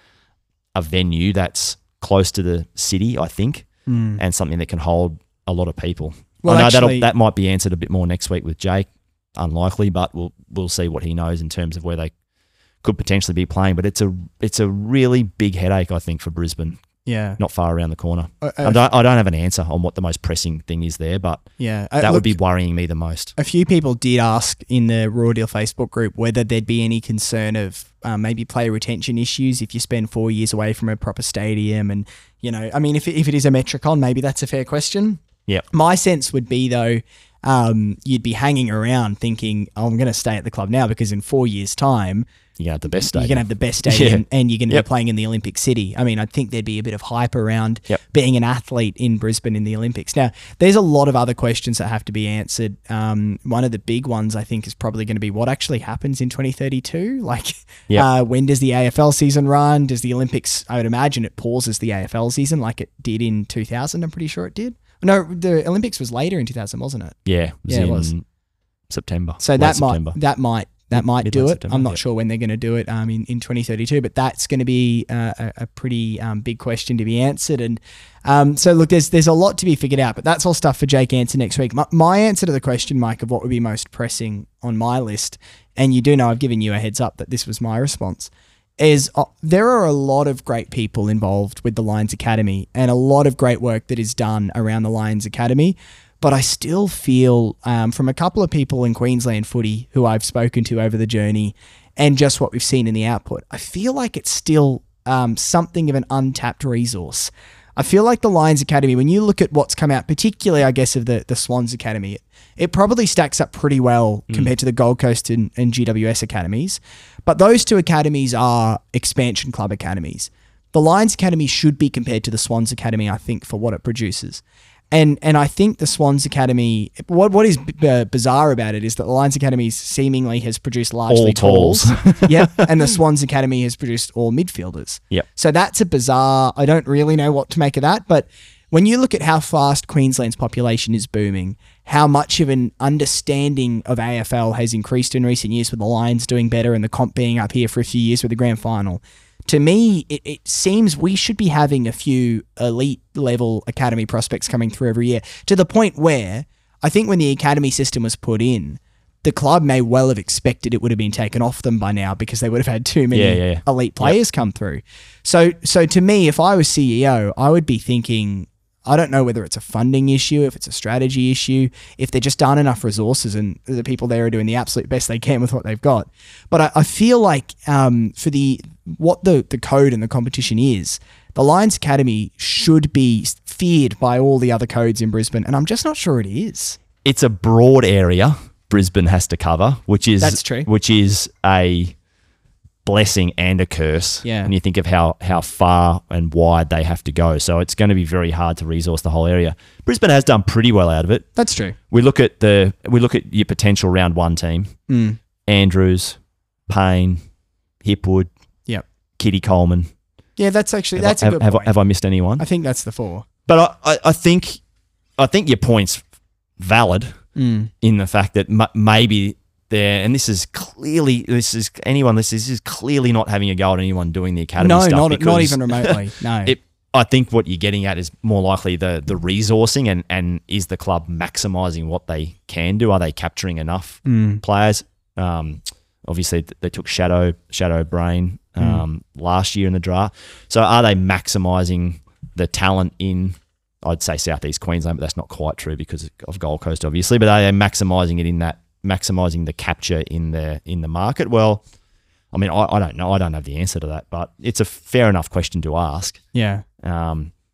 a venue that's close to the city, I think, mm. and something that can hold a lot of people. Well, I know actually, that'll, that might be answered a bit more next week with Jake. Unlikely, but we'll we'll see what he knows in terms of where they could potentially be playing. But it's a it's a really big headache, I think, for Brisbane. Yeah, not far around the corner. Uh, I don't I don't have an answer on what the most pressing thing is there, but yeah, that uh, would look, be worrying me the most. A few people did ask in the Raw Deal Facebook group whether there'd be any concern of um, maybe player retention issues if you spend four years away from a proper stadium, and you know, I mean, if if it is a Metricon, maybe that's a fair question. Yeah, my sense would be though. Um, you'd be hanging around thinking, oh, I'm going to stay at the club now because in four years' time, you're going to have the best stadium. You're going to have the best stadium yeah. and you're going to yep. be playing in the Olympic City. I mean, I think there'd be a bit of hype around yep. being an athlete in Brisbane in the Olympics. Now, there's a lot of other questions that have to be answered. Um, one of the big ones, I think, is probably going to be what actually happens in twenty thirty-two. Like, yep. uh, when does the A F L season run? Does the Olympics, I would imagine it pauses the A F L season like it did in two thousand. I'm pretty sure it did. No, the Olympics was later in two thousand, wasn't it? Yeah, it was yeah, in it was. September. So that might that might that might Mid- do it. September, I'm not yeah. sure when they're going to do it um, in, in twenty thirty-two, but that's going to be uh, a, a pretty um, big question to be answered. And um, so, look, there's there's a lot to be figured out, but that's all stuff for Jake Anson next week. My, my answer to the question, Mike, of what would be most pressing on my list, and you do know I've given you a heads up that this was my response, is uh, there are a lot of great people involved with the Lions Academy and a lot of great work that is done around the Lions Academy. But I still feel um, from a couple of people in Queensland footy who I've spoken to over the journey and just what we've seen in the output, I feel like it's still um, something of an untapped resource. I feel like the Lions Academy, when you look at what's come out, particularly, I guess, of the, the Swans Academy, it, it probably stacks up pretty well mm. compared to the Gold Coast and, and G W S academies. But those two academies are expansion club academies. The Lions Academy should be compared to the Swans Academy, I think, for what it produces. And and I think the Swans Academy, what what is b- bizarre about it is that the Lions Academy seemingly has produced largely all talls. Yep. And the Swans Academy has produced all midfielders. Yep. So that's a bizarre, I don't really know what to make of that. But when you look at how fast Queensland's population is booming, how much of an understanding of A F L has increased in recent years with the Lions doing better and the comp being up here for a few years with the grand final, to me, it, it seems we should be having a few elite level academy prospects coming through every year, to the point where I think when the academy system was put in, the club may well have expected it would have been taken off them by now because they would have had too many yeah, yeah, yeah. elite players yep. come through. So, so to me, if I was C E O, I would be thinking, I don't know whether it's a funding issue, if it's a strategy issue, if there just aren't enough resources and the people there are doing the absolute best they can with what they've got. But I, I feel like um, for the what the, the code and the competition is, the Lions Academy should be feared by all the other codes in Brisbane, and I'm just not sure it is. It's a broad area Brisbane has to cover, which is That's true. which is a blessing and a curse yeah. when you think of how how far and wide they have to go. So it's going to be very hard to resource the whole area. Brisbane has done pretty well out of it. That's true. We look at the we look at your potential round one team. Mm. Andrews, Payne, Hipwood, yep. Kitty Coleman. Yeah, that's actually have that's I, a good have, point. Have I missed anyone? I think that's the four. But I, I, I think I think your point's valid mm. in the fact that m- maybe there, and this is clearly, this is anyone, this is, this is clearly not having a go at anyone doing the academy no, stuff. No, not, because not even remotely, no. It, I think what you're getting at is more likely the the resourcing and, and is the club maximising what they can do? Are they capturing enough mm. players? Um, obviously, they took Shadow, Shadow Brain um, mm. last year in the draft. So are they maximising the talent in, I'd say Southeast Queensland, but that's not quite true because of Gold Coast, obviously, but are they maximising it in that, maximising the capture in the in the market? Well, I mean, I, I don't know. I don't have the answer to that, but it's a fair enough question to ask. Yeah. Um,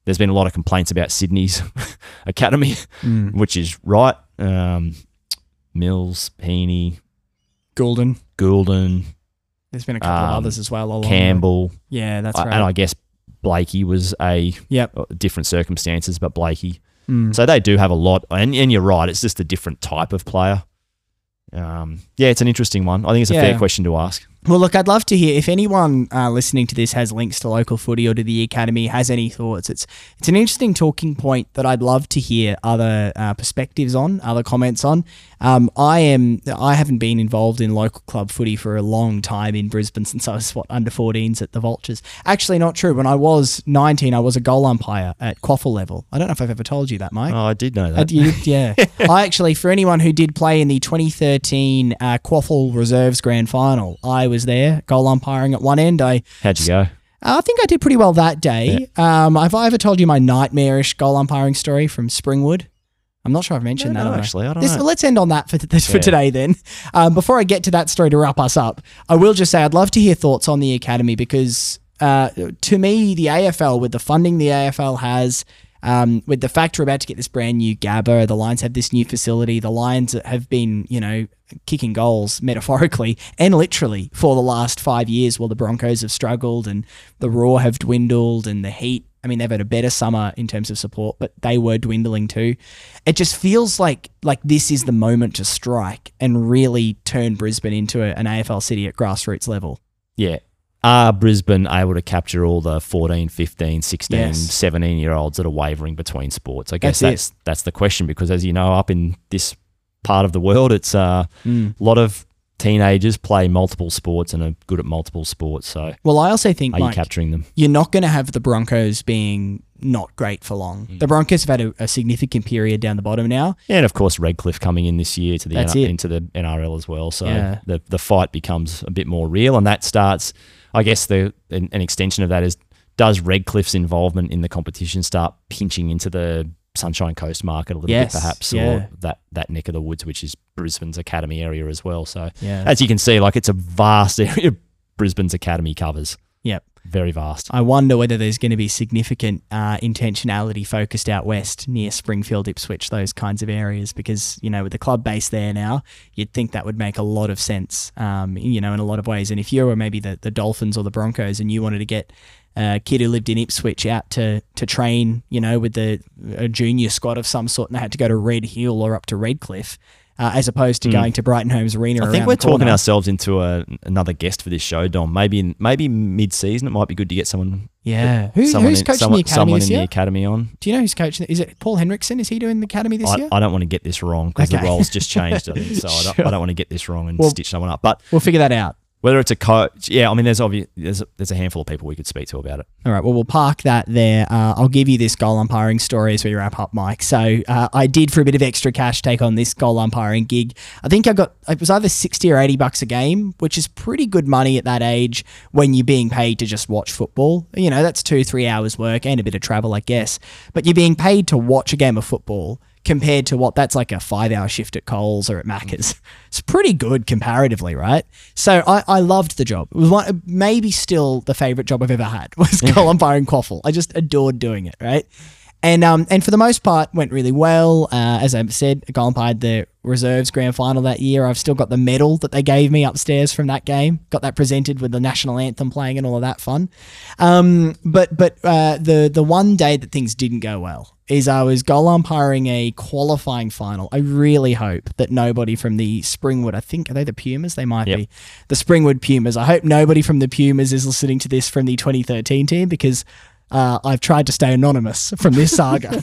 there's been a lot of complaints about Sydney's academy, Mm. which is right. Um, Mills, Heaney, Goulden. Goulden, There's been a couple Um, of others as well. along the- Campbell, Yeah, that's I- right. and I guess Blakey was a Yep. uh, different circumstances, but Blakey. Mm. So they do have a lot, and, and you're right. It's just a different type of player. Um, yeah, it's an interesting one. I think it's a Yeah. fair question to ask. Well, look, I'd love to hear if anyone uh, listening to this has links to local footy or to the academy, has any thoughts. It's it's an interesting talking point that I'd love to hear other uh, perspectives on, other comments on. Um, I am I haven't been involved in local club footy for a long time in Brisbane since I was what under fourteens at the Vultures. Actually, not true. When I was nineteen, I was a goal umpire at Quaffle level. I don't know if I've ever told you that, Mike. Oh, I did know Uh, that. you- yeah. I actually, for anyone who did play in the twenty thirteen uh, Quaffle Reserves Grand Final, I was there, goal umpiring at one end. I How'd you go? I think I did pretty well that day. Um, have I ever told you my nightmarish goal umpiring story from Springwood? I'm not sure I've mentioned No, that. no, have I? actually, I don't This- know. Let's end on that for, th- for Yeah. today then. Um, before I get to that story to wrap us up, I will just say I'd love to hear thoughts on the academy because uh, to me, the A F L, with the funding the A F L has, um, with the fact we're about to get this brand new Gabba, the Lions have this new facility, the Lions have been, you know, kicking goals metaphorically and literally for the last five years while the Broncos have struggled and the Raw have dwindled and the Heat, I mean, they've had a better summer in terms of support, but they were dwindling too. It just feels like like this is the moment to strike and really turn Brisbane into a, an A F L city at grassroots level. Yeah. Are Brisbane able to capture all the fourteen, fifteen, sixteen, Yes. seventeen year olds that are wavering between sports? I guess That's that's that's, the question because, as you know, up in this part of the world, it's uh, Mm. a lot of teenagers play multiple sports and are good at multiple sports. So Well, I also think, are you Mike, capturing them? you're not going to have the Broncos being not great for long. Mm. The Broncos have had a, a significant period down the bottom now. And of course, Redcliffe coming in this year to the That's N- it. into the N R L as well. So Yeah. the the fight becomes a bit more real, and that starts. I guess the an, an extension of that is, does Redcliffe's involvement in the competition start pinching into the Sunshine Coast market a little Yes, bit, perhaps, yeah. or that that neck of the woods, which is Brisbane's academy area as well. So Yeah. as you can see, like it's a vast area Brisbane's academy covers. Yep. Very vast. I wonder whether there's going to be significant uh, intentionality focused out west near Springfield, Ipswich, those kinds of areas, because, you know, with the club base there now, you'd think that would make a lot of sense, um, you know, in a lot of ways. And if you were maybe the, the Dolphins or the Broncos and you wanted to get a kid who lived in Ipswich out to, to train, you know, with the a junior squad of some sort and they had to go to Red Hill or up to Redcliffe, uh, as opposed to Mm. going to Brighton Homes Arena. I think around we're the corner. talking ourselves into a, another guest for this show, Dom. Maybe in, maybe mid season, it might be good to get someone. Yeah. Who, someone who's in, coaching someone, the academy someone this in year? the academy on. Do you know who's coaching? Is it Paul Henriksen? Is he doing the academy this I, year? I don't want to get this wrong because Okay. the role's just changed, I think. So I, don't, Sure. I don't want to get this wrong and Well- stitch someone up. But We'll figure that out. whether it's a coach, yeah, I mean, there's obvious, there's a, there's a handful of people we could speak to about it. All right, well, we'll park that there. Uh, I'll give you this goal umpiring story as we wrap up, Mike. So uh, I did, for a bit of extra cash, take on this goal umpiring gig. I think I got, it was either sixty or eighty bucks a game, which is pretty good money at that age when you're being paid to just watch football. You know, that's two, three hours work and a bit of travel, I guess. But you're being paid to watch a game of football compared to what that's like a five hour shift at Coles or at Macca's. It's pretty good comparatively, right? So I, I loved the job. It was one, maybe still the favorite job I've ever had was goal umpiring Quaffle. I just adored doing it, right? And um and for the most part went really well. Uh, as I said, I goal umpired the reserves grand final that year. I've still got the medal that they gave me upstairs from that game. Got that presented with the national anthem playing and all of that fun. Um, but but uh, the the one day that things didn't go well is I was goal umpiring a qualifying final. I really hope that nobody from the Springwood, I think, are they the Pumas? They might Yep. be. The Springwood Pumas. I hope nobody from the Pumas is listening to this from the twenty thirteen team because uh, I've tried to stay anonymous from this saga.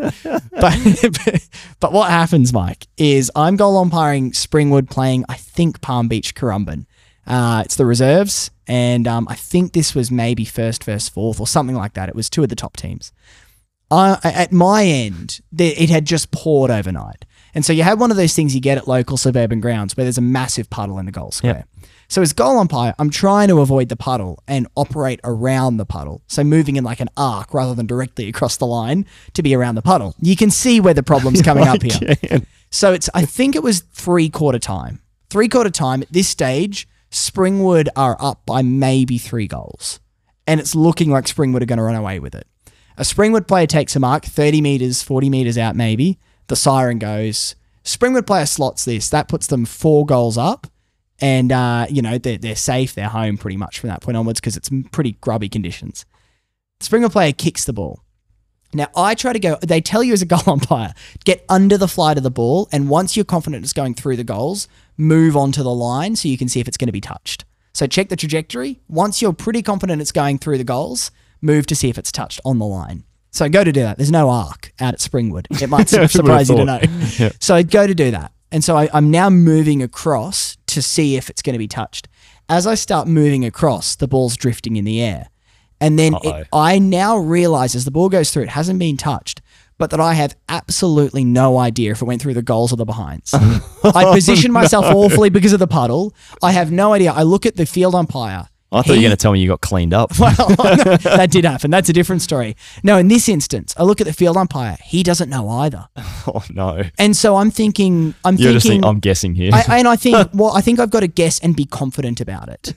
but, but what happens, Mike, is I'm goal umpiring Springwood playing, I think, Palm Beach Currumbin. Uh, it's the reserves, and um, I think this was maybe first versus fourth or something like that. It was two of the top teams. Uh, at my end, the, it had just poured overnight. And so you had one of those things you get at local suburban grounds where there's a massive puddle in the goal square. Yep. So as goal umpire, I'm trying to avoid the puddle and operate around the puddle. So moving in like an arc rather than directly across the line to be around the puddle. You can see where the problem's coming up here. So it's, I think it was three quarter time. Three quarter time at this stage, Springwood are up by maybe three goals. And it's looking like Springwood are going to run away with it. A Springwood player takes a mark, thirty metres, forty metres out maybe. The siren goes. Springwood player slots this. That puts them four goals up. And, uh, you know, they're, they're safe. They're home pretty much from that point onwards because it's pretty grubby conditions. Springwood player kicks the ball. Now, I try to go, they tell you as a goal umpire, get under the flight of the ball, and once you're confident it's going through the goals, move onto the line so you can see if it's going to be touched. So check the trajectory. Once you're pretty confident it's going through the goals, move to see if it's touched on the line. So go to do that. There's no arc out at Springwood. It might surprise you to know. Yeah. So go to do that. And so I, I'm now moving across to see if it's going to be touched. As I start moving across, the ball's drifting in the air. And then it, I now realize as the ball goes through, it hasn't been touched, but that I have absolutely no idea if it went through the goals or the behinds. I positioned myself awfully because of the puddle. I have no idea. I look at the field umpire. I thought he, you were going to tell me you got cleaned up. Well, that did happen. That's a different story. No, in this instance, I look at the field umpire. He doesn't know either. Oh, no. And so I'm thinking, I'm You're thinking, just thinking, I'm guessing here. I, and I think, well, I think I've got to guess and be confident about it.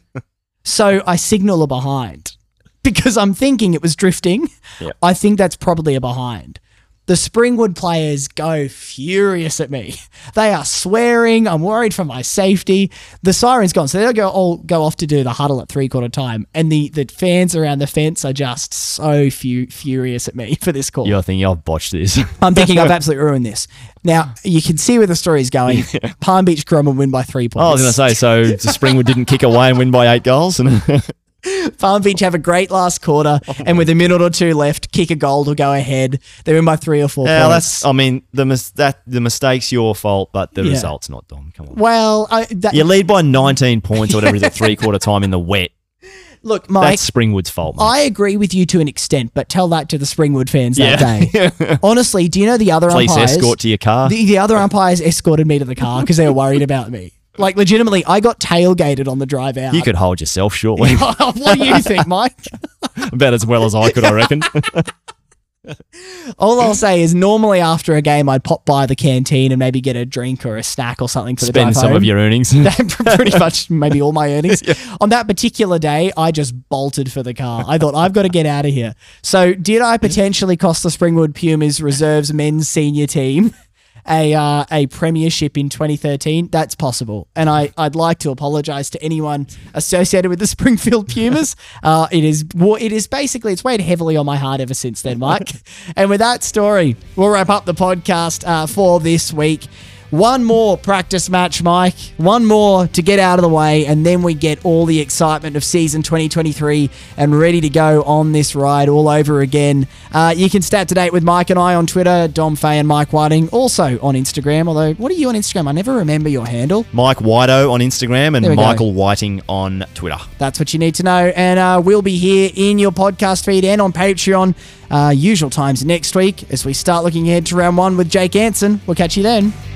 So I signal a behind. Because I'm thinking it was drifting. Yep. I think that's probably a behind. The Springwood players go furious at me. They are swearing. I'm worried for my safety. The siren's gone. So they'll go all go off to do the huddle at three-quarter time. And the, the fans around the fence are just so fu- furious at me for this call. You're thinking, I've botched this. I'm thinking I've absolutely ruined this. Now, you can see where the story's going. Yeah. Palm Beach Currumbin win by three points. Oh, I was going to say, so the Springwood didn't kick away and win by eight goals? And Palm Beach have a great last quarter, and with a minute or two left, kick a goal to go ahead. They're in by three or four yeah, points. That's, I mean, the mis- that the mistake's your fault, but the yeah. result's not, Dom. Come on. Well, I, that, you lead by nineteen points or whatever it is at three-quarter time in the wet. Look, Mike, that's Springwood's fault, mate. I agree with you to an extent, but tell that to the Springwood fans yeah. that day. Honestly, do you know the other Police umpires? escort to your car? The, the other umpires escorted me to the car because they were worried about me. Like, legitimately, I got tailgated on the drive out. You could hold yourself shortly. What do you think, Mike? About as well as I could, I reckon. All I'll say is normally after a game, I'd pop by the canteen and maybe get a drink or a snack or something for the drive home. Spend some of your earnings. Pretty much maybe all my earnings. Yeah. On that particular day, I just bolted for the car. I thought, I've got to get out of here. So did I potentially cost the Springwood Pumas Reserves men's senior team a uh, a premiership in twenty thirteen? That's possible. And I, I'd like to apologise to anyone associated with the Springfield Pumas. Uh, it is well, it is basically, it's weighed heavily on my heart ever since then, Mike. And with that story, we'll wrap up the podcast uh, for this week. One more practice match, Mike. One more to get out of the way, and then we get all the excitement of season twenty twenty-three and ready to go on this ride all over again. Uh, you can stay up to date with Mike and I on Twitter, Dom Fay and Mike Whiting, also on Instagram. Although, what are you on Instagram? I never remember your handle. Mike Whito on Instagram and Michael go. Whiting on Twitter. That's what you need to know. And uh, we'll be here in your podcast feed and on Patreon, uh, usual times next week as we start looking ahead to round one with Jake Anson. We'll catch you then.